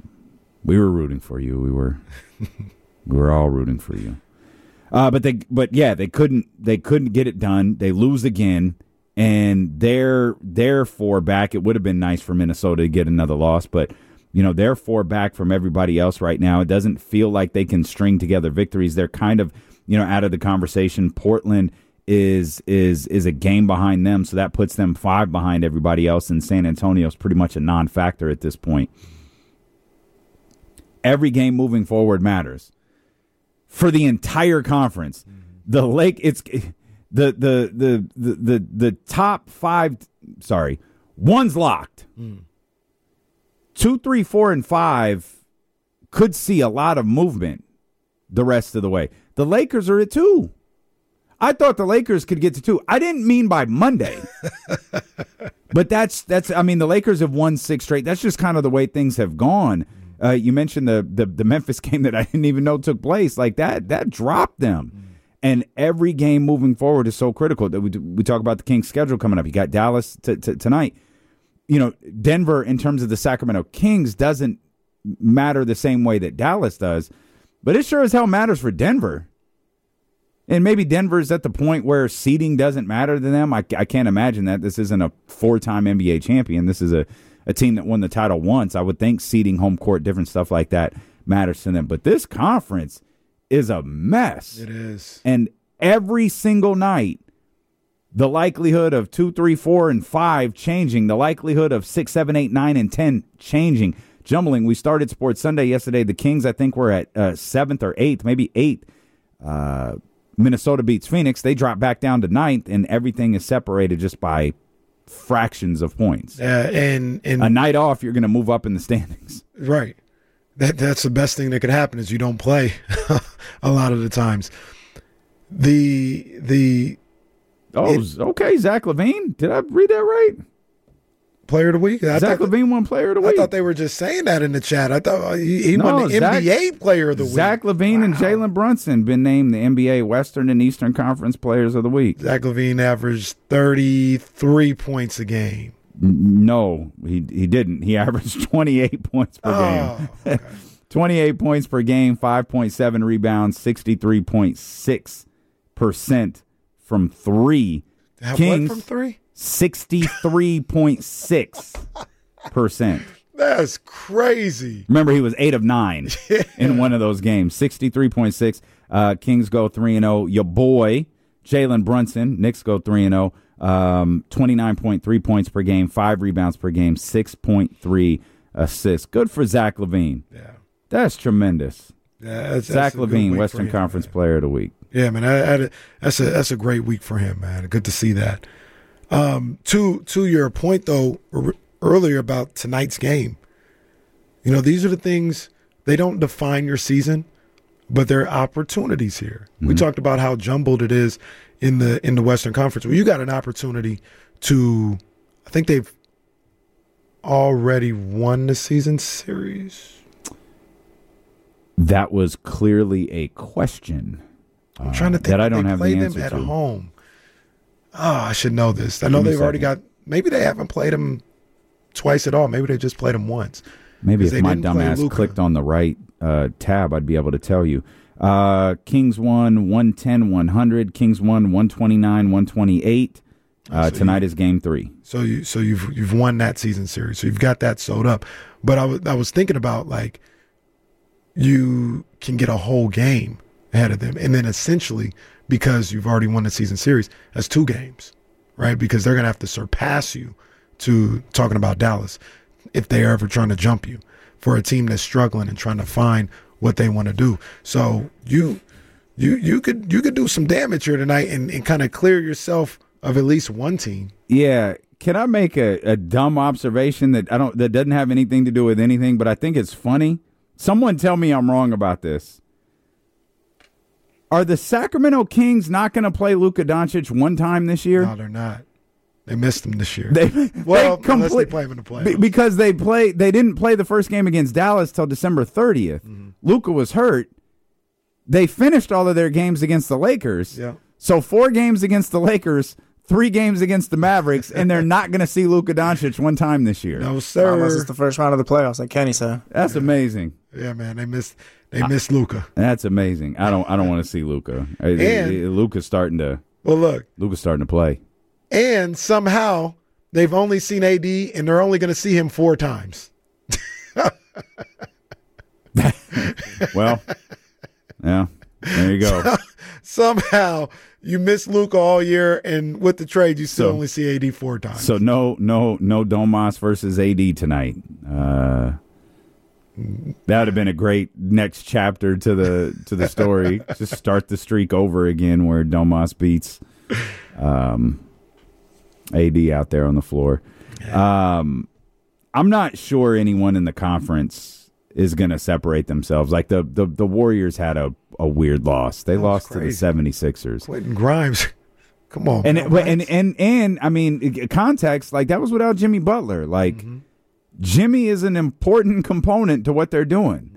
We were rooting for you. We were we were all rooting for you. Uh, but they but yeah, they couldn't they couldn't get it done. They lose again. And they're, they're four back. It would have been nice for Minnesota to get another loss, but, you know, they're four back from everybody else right now. It doesn't feel like they can string together victories. They're kind of, you know, out of the conversation. Portland is is is a game behind them, so that puts them five behind everybody else, and San Antonio's pretty much a non-factor at this point. Every game moving forward matters. For the entire conference, the Lake, it's... The the, the the the the top five, sorry, one's locked. Mm. Two, three, four, and five could see a lot of movement the rest of the way. The Lakers are at two. I thought the Lakers could get to two. I didn't mean by Monday. But that's, that's. I mean, the Lakers have won six straight. That's just kind of the way things have gone. Uh, you mentioned the, the the Memphis game that I didn't even know took place. Like that, that dropped them. And every game moving forward is so critical. That we we talk about the Kings' schedule coming up. You got Dallas t- t- tonight. You know, Denver, in terms of the Sacramento Kings, doesn't matter the same way that Dallas does, but it sure as hell matters for Denver. And maybe Denver's at the point where seeding doesn't matter to them. I, I can't imagine that. This isn't a four-time N B A champion. This is a, a team that won the title once. I would think seeding, home court, different stuff like that matters to them. But this conference is a mess. It is. And every single night, the likelihood of two, three, four, and five changing, the likelihood of six, seven, eight, nine, and ten changing, jumbling. We started Sports Sunday yesterday. The Kings, I think, were at uh, seventh or eighth, maybe eighth. Uh, Minnesota beats Phoenix. They drop back down to ninth, and everything is separated just by fractions of points. Uh, and, and a night off, you're going to move up in the standings. Right. That that's the best thing that could happen is you don't play a lot of the times. The the Oh, it, okay, Zach LaVine. Did I read that right? Player of the week? I Zach LaVine won Player of the Week. I thought they were just saying that in the chat. I thought he, he no, won the Zach, N B A Player of the Week. Zach LaVine wow. and Jalen Brunson been named the N B A Western and Eastern Conference Players of the Week. Zach LaVine averaged thirty-three points a game. No, he he didn't. He averaged twenty-eight points per oh, game. Okay. twenty-eight points per game, five point seven rebounds, sixty-three point six percent from three. Have Kings, what from three? sixty-three point six percent. That's crazy. Remember, he was eight of nine yeah. in one of those games. sixty-three point six. Uh, Kings go three and oh. Your boy, Jalen Brunson. Knicks go three and oh. Um, twenty-nine point three points per game, five rebounds per game, six point three assists. Good for Zach LaVine. Yeah. That's tremendous. Yeah, that's, Zach that's LaVine, Western him, Conference man. Player of the Week. Yeah, man, I, I, that's a that's a great week for him, man. Good to see that. Um, to to your point though r- earlier about tonight's game, you know, these are the things, they don't define your season, but they're opportunities here. Mm-hmm. We talked about how jumbled it is in the in the Western Conference. Well, you got an opportunity to, I think they've already won the season series. That was clearly a question. I'm trying to think. That I don't they have play the them answer at to. home. Oh, I should know this. I know they've already got. Maybe they haven't played them twice at all. Maybe they just played them once. Maybe if my dumbass clicked on the right uh, tab, I'd be able to tell you. Uh, Kings won one ten one hundred. Kings won one twenty-nine one twenty-eight. Uh, so tonight you, is game three. So you so you've you've won that season series. So you've got that sewed up. But I was I was thinking about, like, you can get a whole game ahead of them, and then essentially, because you've already won the season series, that's two games, right? Because they're gonna have to surpass you, to talking about Dallas, if they're ever trying to jump you, for a team that's struggling and trying to find what they want to do. So you you you could you could do some damage here tonight and, and kind of clear yourself of at least one team. Yeah. Can I make a, a dumb observation that I don't that doesn't have anything to do with anything, but I think it's funny? Someone tell me I'm wrong about this. Are the Sacramento Kings not going to play Luka Doncic one time this year? No, they're not. They missed him this year. They, well, they unless they play him in the playoffs. Be, because they play, they didn't play the first game against Dallas till December thirtieth. Mm-hmm. Luka was hurt. They finished all of their games against the Lakers. Yeah. So four games against the Lakers, three games against the Mavericks, and they're not going to see Luka Doncic one time this year. No, sir. Unless it's the first round of the playoffs, like Kenny said. That's yeah. amazing. Yeah, man, they missed. They missed Luka. That's amazing. I don't. I don't want to see Luka. Luka's starting to. Well, look. Luka's starting to play. And somehow they've only seen A D, and they're only going to see him four times. Well, yeah. There you go. So, somehow you miss Luka all year, and with the trade, you still so, only see A D four times. So no, no, no Domas versus A D tonight. Uh, that would have been a great next chapter to the to the story. Just start the streak over again, where Domas beats um, A D out there on the floor. Um, I'm not sure anyone in the conference is going to separate themselves. Like the, the the Warriors had a, a weird loss. They lost crazy. to the seventy-sixers. Quentin Grimes. Come on. And, it, and and and I mean, context, like that was without Jimmy Butler. Like mm-hmm. Jimmy is an important component to what they're doing.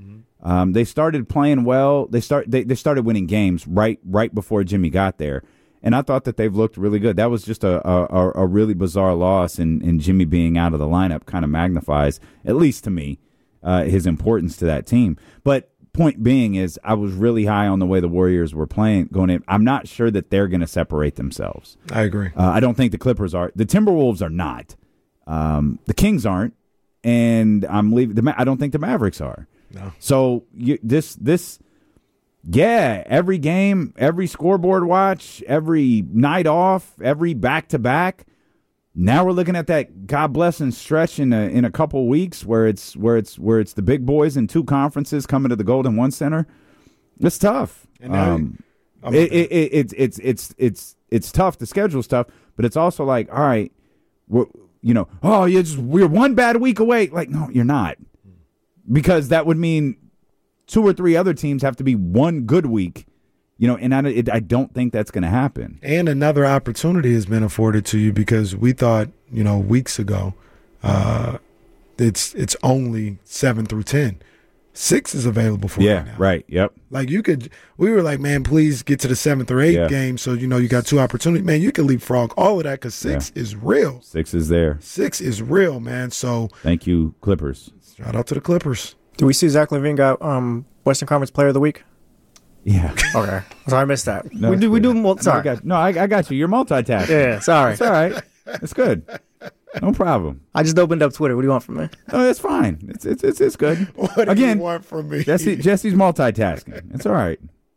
Um, they started playing well. They start they, they started winning games right right before Jimmy got there, and I thought that they've looked really good. That was just a a, a really bizarre loss, and, and Jimmy being out of the lineup kind of magnifies, at least to me, uh, his importance to that team. But point being is, I was really high on the way the Warriors were playing going in. I'm not sure that they're going to separate themselves. I agree. Uh, I don't think the Clippers are. The Timberwolves are not. Um, the Kings aren't, and I'm leaving. The, I don't think the Mavericks are. No. So you, this this yeah, every game, every scoreboard watch, every night off, every back to back. Now we're looking at that God blessing stretch in a in a couple weeks where it's where it's where it's the big boys in two conferences coming to the Golden One Center. It's tough. And now um, it, it, it, it's it's it's it's it's tough. The schedule stuff, but it's also like, all right, we're, you know, oh, you just we're one bad week away. Like, no, you're not. Because that would mean two or three other teams have to be one good week, you know, and I, it, I don't think that's going to happen. And another opportunity has been afforded to you because we thought, you know, weeks ago, uh, it's it's only seven through ten. Six is available for yeah, you now. Right, yep. Like you could, we were like, man, please get to the seventh or eighth Yeah. game so, you know, you got two opportunities. Man, you can leapfrog all of that because six Yeah. is real. Six is there. Six is real, man. So thank you, Clippers. Shout out to the Clippers. Do we see Zach LaVine got um, Western Conference Player of the Week? Yeah. Okay. Sorry, I missed that. No, we do. We do. Mul- No, I sorry. got, no, I, I got you. You're multitasking. Yeah. Sorry. It's all right. It's good. No problem. I just opened up Twitter. What do you want from me? Oh, it's fine. It's it's it's, it's good. What do Again, you want from me? Jesse Jesse's multitasking. It's all right.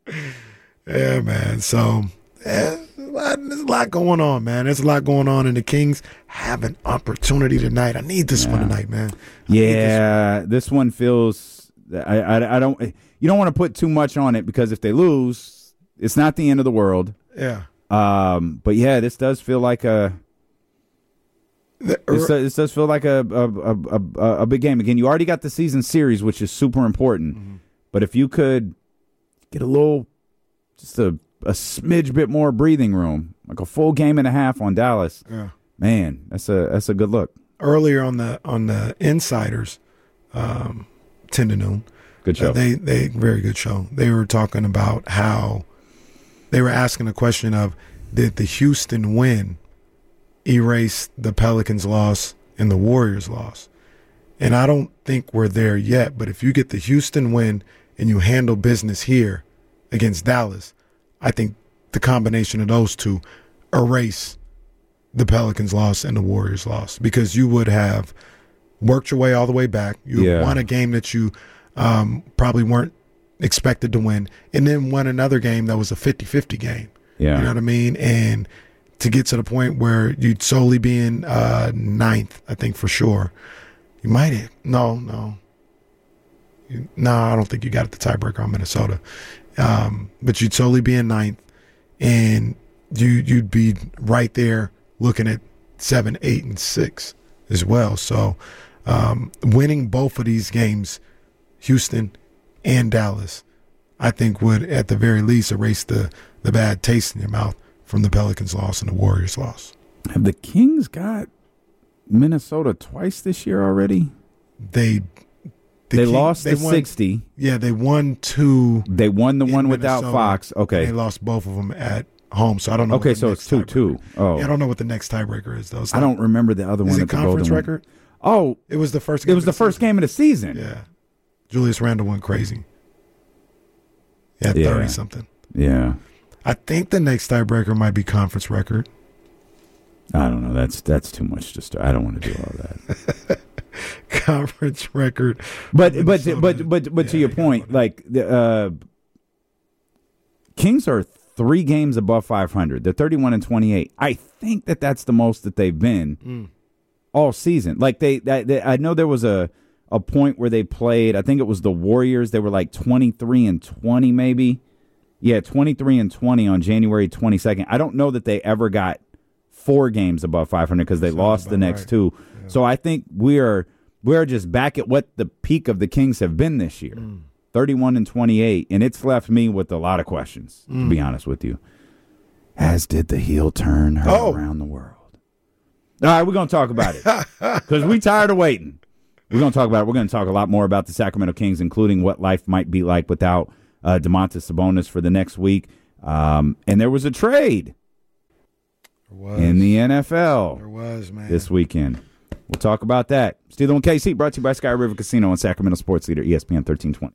Yeah, man. So yeah, there's, a lot, there's a lot going on, man. There's a lot going on, and the Kings have an opportunity tonight. I need this one tonight, man. I Yeah, this, this one feels. I, I I don't. You don't want to put too much on it because if they lose, it's not the end of the world. Yeah. Um. But yeah, this does feel like a. The, This, does- this does feel like a a, a a a big game. Again, you already got the season series, which is super important. Mm-hmm. But if you could get a little, just a a smidge bit more breathing room, like a full game and a half on Dallas, Yeah. man, that's a that's a good look. earlier on the on the Insiders, um, ten to noon. Good show. Uh, they they very good show. They were talking about how they were asking the question of, did the Houston win erase the Pelicans' loss and the Warriors' loss? And I don't think we're there yet. But if you get the Houston win and you handle business here against Dallas, I think the combination of those two erase the Pelicans' loss and the Warriors' loss, because you would have worked your way all the way back. You Yeah. won a game that you um, probably weren't expected to win, and then won another game that was a fifty-fifty game. Yeah. You know what I mean? And to get to the point where you'd solely be in uh, ninth, I think for sure. You might have. No, no. You, no, I don't think you got it the tiebreaker on Minnesota. Um, but you'd solely be in ninth, and you, you'd be right there looking at seven, eight, and six as well. So um, winning both of these games, Houston and Dallas, I think would at the very least erase the, the bad taste in your mouth from the Pelicans' loss and the Warriors' loss. Have the Kings got Minnesota twice this year already? They the they King- lost they the won- sixty. Yeah, they won two. They won the in one without Minnesota, Fox. Okay. and they lost both of them at home. So I don't know. Okay, what the so next it's two tiebreaker two. is. Oh. Yeah, I don't know what the next tiebreaker is though. It's I not- don't remember the other Is one. it at the conference Golden One. record? Oh, It was the first. it Game was of the first season. game of the season. Yeah, Julius Randle went crazy. Yeah, Yeah. thirty something. Yeah. I think the next tiebreaker might be conference record. I don't know. That's that's too much to start. I don't want to do all that. Conference record. But but Minnesota. but but but to your point, like the uh, Kings are three games above five hundred. They're thirty-one and twenty-eight. I think that that's the most that they've been Mm. all season. Like they, that they, I know there was a a point where they played. I think it was the Warriors. They were like twenty-three and twenty, maybe. Yeah, twenty-three and twenty on January twenty-second. I don't know that they ever got four games above five hundred because they Sounds lost the about next right. two. So I think we are we are just back at what the peak of the Kings have been this year, Mm. thirty-one and twenty-eight, and it's left me with a lot of questions. To Mm. be honest with you, as did the heel turn her Oh. around the world. All right, we're gonna talk about it because we tired of waiting. We're going to talk about. We're going to talk a lot more about the Sacramento Kings, including what life might be like without uh, Domantas Sabonis for the next week. Um, and there was a trade there was. in the N F L. There was, man. This weekend. We'll talk about that. Steeler and K C, brought to you by Sky River Casino and Sacramento Sports Leader, E S P N thirteen twenty.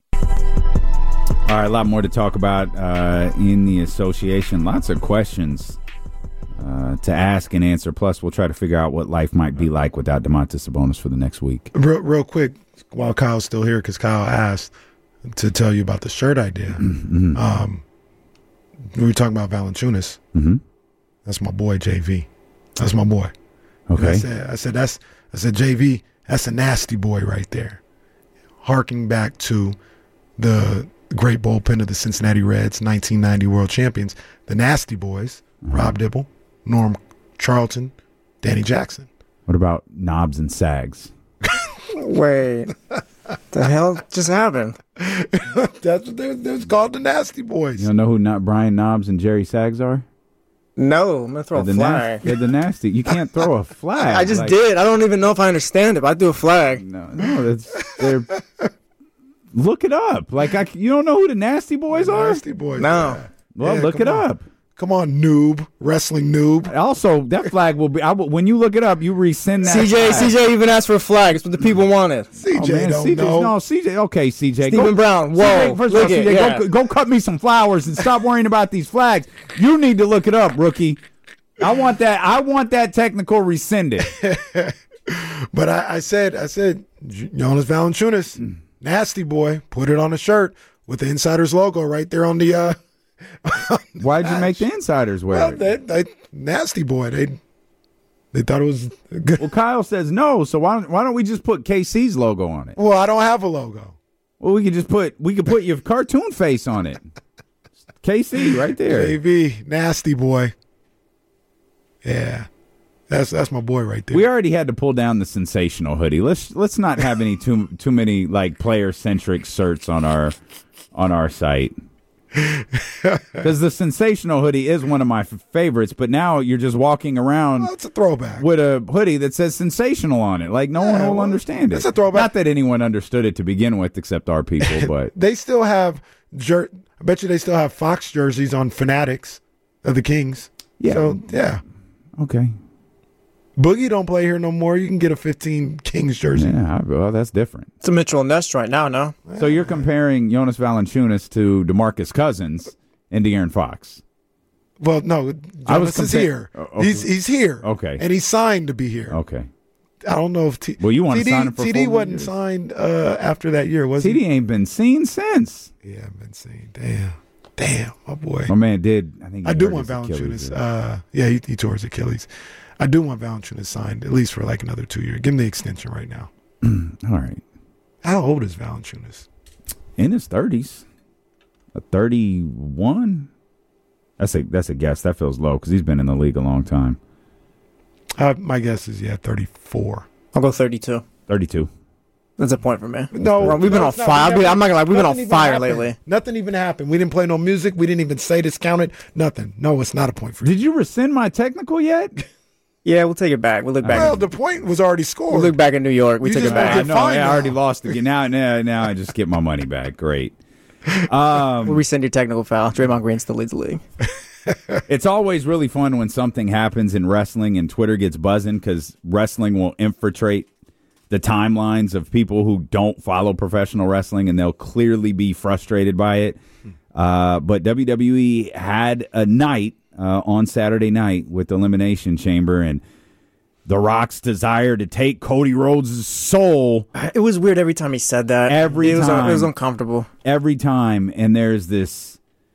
All right, a lot more to talk about uh, in the association. Lots of questions uh, to ask and answer. Plus, we'll try to figure out what life might be like without Domantas Sabonis for the next week. Real, real quick, while Kyle's still here, because Kyle asked to tell you about the shirt idea. Mm-hmm. Um, we were talking about Valanciunas. Mm-hmm. That's my boy, J V. That's my boy. Okay. I said, I said, that's, I said, J V, that's a nasty boy right there. Harking back to the great bullpen of the Cincinnati Reds, nineteen ninety World Champions, the Nasty Boys, mm-hmm. Rob Dibble, Norm Charlton, Danny Jackson. What about Knobs and Sags? Wait, the hell just happened? That's what they're, they're called, the Nasty Boys. You don't know who not Brian Knobs and Jerry Sags are? No, I'm gonna throw they're a the flag. Nas- they're the nasty. You can't throw a flag. I just like, did. I don't even know if I understand it, but I do a flag. No, no, that's they're. Look it up. Like I, you don't know who the Nasty Boys the are? Nasty Boys. No. Yeah. Well, yeah, look it on. up. Come on, noob, wrestling noob. Also, that flag will be. I will, when you look it up, you rescind that. C J, flag. C J even asked for a flag. It's what the people wanted. C J oh, man, don't C J, know. No, C J. Okay, C J. Stephen go, Brown. Whoa. C J, first of all, look it, C J, yeah. go, go cut me some flowers and stop worrying about these flags. You need to look it up, rookie. I want that. I want that technical rescinded. But I, I said, I said, Jonas Valanciunas, mm. nasty boy. Put it on a shirt with the Insiders logo right there on the. Uh, Why'd you make the Insiders wear well, it? They, they, nasty boy. They they thought it was good. Well, Kyle says no. So why don't why don't we just put K C's logo on it? Well, I don't have a logo. Well, we could just put we could put your cartoon face on it. K C right there. J V, nasty boy. Yeah, that's that's my boy right there. We already had to pull down the sensational hoodie. Let's let's not have any too too many like player centric shirts on our on our site. Because the sensational hoodie is one of my f- favorites, but now you're just walking around. Well, it's a throwback with a hoodie that says sensational on it. Like no yeah, one will well, understand it. It's a throwback. Not that anyone understood it to begin with, except our people. But they still have jer- I bet you they still have Fox jerseys on Fanatics of the Kings. Yeah. So yeah. Okay. Boogie don't play here no more. You can get a fifteen Kings jersey. Yeah, well, that's different. It's a Mitchell Ness right now, no? So you're comparing Jonas Valanciunas to DeMarcus Cousins and De'Aaron Fox. Well, no, I was Jonas is compar- here. Oh, okay. He's he's here. Okay. And he's signed to be here. Okay. I don't know if T- well, you want T D, to sign him for T D four wasn't years. signed uh, after that year, was T D he? ain't been seen since. Yeah, been seen. Damn, damn, my boy. My man did. I think he I do hurt want his Achilles, Valanciunas. Uh, yeah, he, he tore his Achilles. I do want Valanciunas signed at least for like another two years. Give him the extension right now. All right. How old is Valanciunas? In his thirties. A thirty-one. That's a that's a guess. That feels low because he's been in the league a long time. Uh, my guess is yeah, thirty-four. I'll go thirty-two. thirty-two. That's a point for me. No, We've been no, on no, fire. never, I'm not gonna lie. We've been on even fire happened. lately. Nothing even happened. We didn't play no music. We didn't even say discounted. Nothing. No, it's not a point for you. Did you rescind my technical yet? Yeah, we'll take it back. We'll look back. Well, the point was already scored. We'll look back in New York. We You take just it back. I know. I already lost again. Now, now, now I just get my money back. Great. Um, we'll rescind your technical foul. Draymond Green still leads the league. It's always really fun when something happens in wrestling and Twitter gets buzzing because wrestling will infiltrate the timelines of people who don't follow professional wrestling, and they'll clearly be frustrated by it. Uh, but W W E had a night uh, on Saturday night with Elimination Chamber, and The Rock's desire to take Cody Rhodes' soul. It was weird every time he said that. Every it was, time. It was uncomfortable. Every time, and there's this,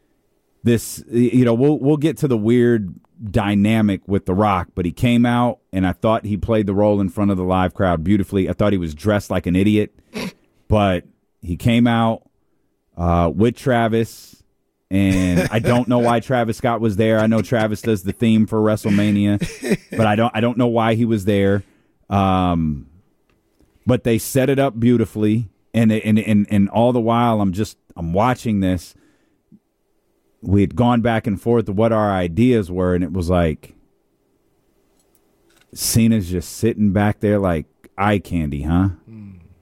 this you know, we'll we'll get to the weird dynamic with The Rock, but he came out, and I thought he played the role in front of the live crowd beautifully. I thought he was dressed like an idiot, but he came out uh, with Travis, and I don't know why Travis Scott was there. I know Travis does the theme for WrestleMania, but I don't I don't know why he was there. Um, but they set it up beautifully, and and and and all the while I'm just I'm watching this. We had gone back and forth to what our ideas were, and it was like Cena's just sitting back there like eye candy, huh? Mm.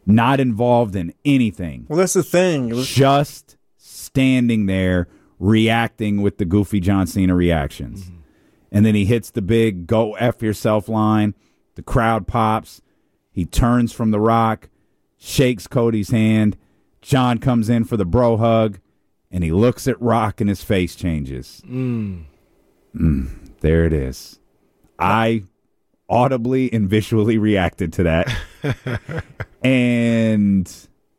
not involved in anything. Well, that's the thing. Was- Just standing there reacting with the goofy John Cena reactions. Mm-hmm. And then he hits the big go F yourself line. The crowd pops. He turns from The Rock, shakes Cody's hand. John comes in for the bro hug, and he looks at Rock and his face changes. Mm. Mm, there it is. I audibly and visually reacted to that. And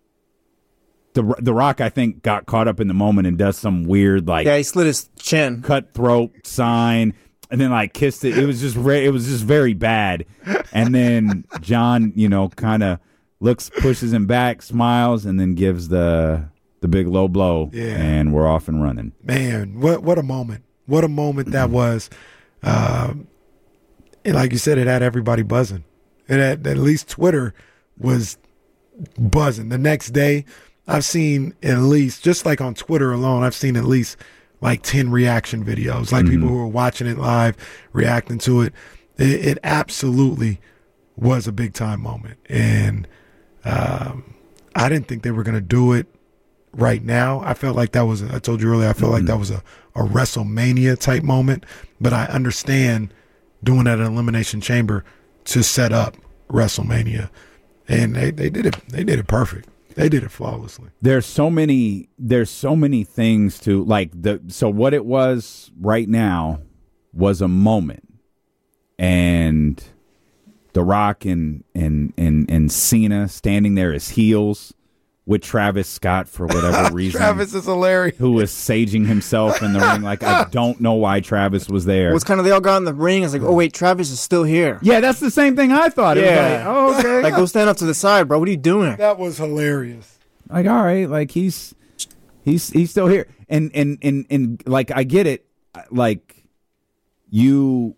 the the Rock, I think, got caught up in the moment and does some weird, like, yeah, he slit his chin, cutthroat sign, and then like kissed it. It was just re- it was just very bad. And then John, you know, kind of looks, pushes him back, smiles, and then gives the the big low blow. Yeah. And we're off and running. Man, what what a moment! What a moment that was. Um, and like you said, it had everybody buzzing. It had, at least Twitter was buzzing. The next day, I've seen at least, just like on Twitter alone, I've seen at least like ten reaction videos, like mm-hmm. people who were watching it live, reacting to it. It, it absolutely was a big time moment. And um, I didn't think they were going to do it right now. I felt like that was, a, I told you earlier, I felt mm-hmm. like that was a, a WrestleMania type moment, but I understand doing that at Elimination Chamber to set up WrestleMania. And they, they did it, they did it perfect. They did it flawlessly. There's so many there's so many things to like the so what it was right now was a moment. And The Rock and and and, and Cena standing there as heels with Travis Scott for whatever reason. Travis is hilarious. Who was saging himself in the ring. Like, I don't know why Travis was there. Well, it's kind of, they all got in the ring. It's like, oh, wait, Travis is still here. Yeah, that's the same thing I thought. It Yeah. was like, oh, okay. Like, go stand up to the side, bro. What are you doing? That was hilarious. Like, all right, like he's he's he's still here. And and and and like, I get it. Like, you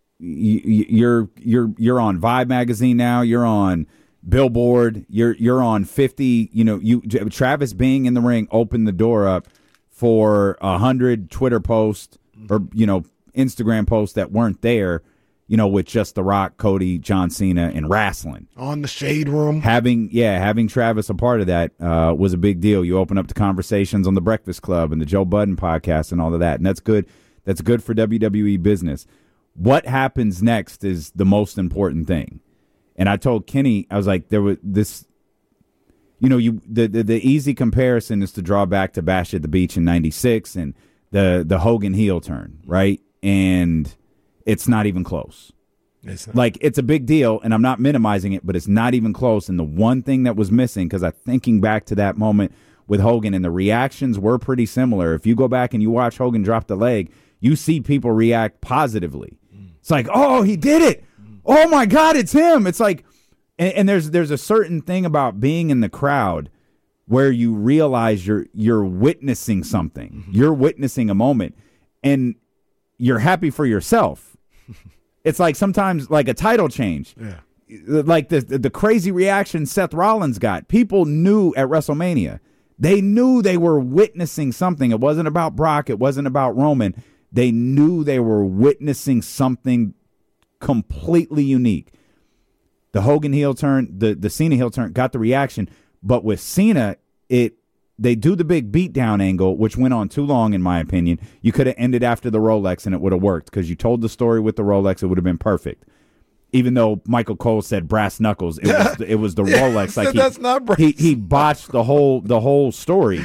you you're you're you're on Vibe magazine now. You're on Billboard, you're you're on fifty, you know, you Travis being in the ring opened the door up for a hundred Twitter posts or, you know, Instagram posts that weren't there, you know, with just The Rock, Cody, John Cena, and wrestling. On the Shade Room. Having, yeah, having Travis a part of that uh, was a big deal. You open up the conversations on the Breakfast Club and the Joe Budden podcast and all of that, and that's good. That's good for W W E business. What happens next is the most important thing. And I told Kenny, I was like, there was this, you know, you the, the, the easy comparison is to draw back to Bash at the Beach in ninety-six and the, the Hogan heel turn, right? And it's not even close. It's not. Like, it's a big deal, and I'm not minimizing it, but it's not even close. And the one thing that was missing, because I'm thinking back to that moment with Hogan, and the reactions were pretty similar. If you go back and you watch Hogan drop the leg, you see people react positively. Mm. It's like, oh, he did it. Oh my God, it's him. It's like, and, and there's there's a certain thing about being in the crowd where you realize you're you're witnessing something. Mm-hmm. You're witnessing a moment, and you're happy for yourself. It's like sometimes like a title change. Yeah. Like the the crazy reaction Seth Rollins got. People knew at WrestleMania. They knew they were witnessing something. It wasn't about Brock. It wasn't about Roman. They knew they were witnessing something completely unique. The Hogan heel turn, the, the Cena heel turn got the reaction, but with Cena, it they do the big beatdown angle, which went on too long, in my opinion. You could have ended after the Rolex and it would have worked because you told the story with the Rolex, it would have been perfect. Even though Michael Cole said brass knuckles, it was it was the Yeah, Rolex. he Like said he, that's not brass he he botched the whole the whole story.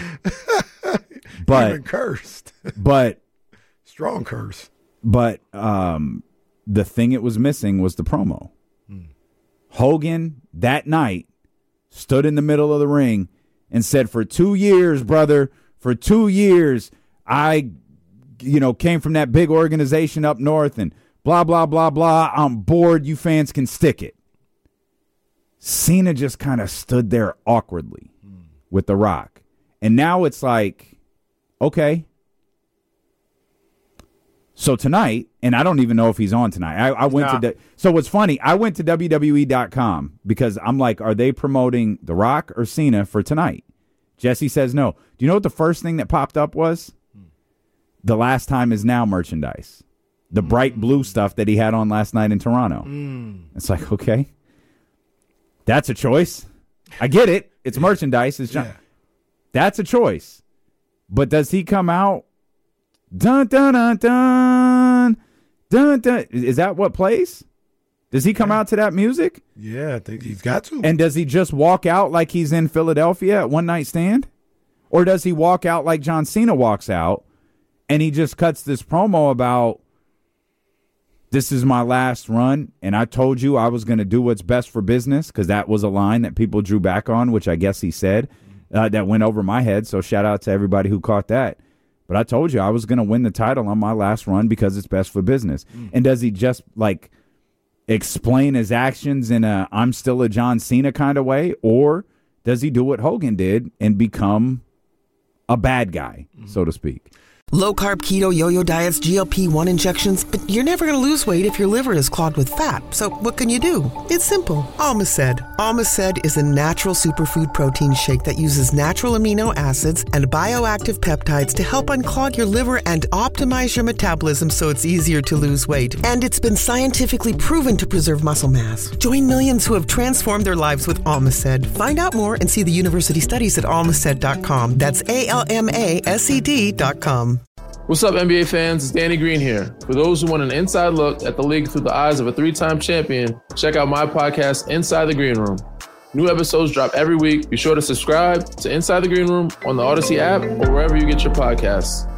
But Even cursed. but Strong curse. But um, the thing it was missing was the promo. Mm. Hogan that night stood in the middle of the ring and said, "For two years, brother, for two years, I, you know, came from that big organization up north and blah, blah, blah, blah. I'm bored. You fans can stick it." Cena just kind of stood there awkwardly mm. with The Rock. And now it's like, okay. So tonight, and I don't even know if he's on tonight. I, I went nah. to the, so what's funny, I went to W W E dot com because I'm like, are they promoting The Rock or Cena for tonight? Jesse says no. Do you know what the first thing that popped up was? Hmm. The Last Time Is Now merchandise. The mm. bright blue stuff that he had on last night in Toronto. Mm. It's like, okay, that's a choice. I get it. It's merchandise. It's John. Yeah. That's a choice. But does he come out? Dun, dun, dun, dun, dun, dun. Is that what plays? Does he come yeah. out to that music? Yeah, I think he's got to. And does he just walk out like he's in Philadelphia at One Night Stand? Or does he walk out like John Cena walks out and he just cuts this promo about, this is my last run, and I told you I was going to do what's best for business, because that was a line that people drew back on, which I guess he said, uh, that went over my head, so shout out to everybody who caught that. But I told you I was going to win the title on my last run because it's best for business. Mm. And does he just, like, explain his actions in a I'm still a John Cena kind of way, or does he do what Hogan did and become a bad guy, mm. so to speak? Low-carb, keto, yo-yo diets, G L P one injections, but you're never going to lose weight if your liver is clogged with fat. So what can you do? It's simple. Almaced. Almaced is a natural superfood protein shake that uses natural amino acids and bioactive peptides to help unclog your liver and optimize your metabolism so it's easier to lose weight. And it's been scientifically proven to preserve muscle mass. Join millions who have transformed their lives with Almaced. Find out more and see the university studies at almaced dot com. That's A L M A S E D dot com. What's up, N B A fans? It's Danny Green here. For those who want an inside look at the league through the eyes of a three-time champion, check out my podcast, Inside the Green Room. New episodes drop every week. Be sure to subscribe to Inside the Green Room on the Odyssey app or wherever you get your podcasts.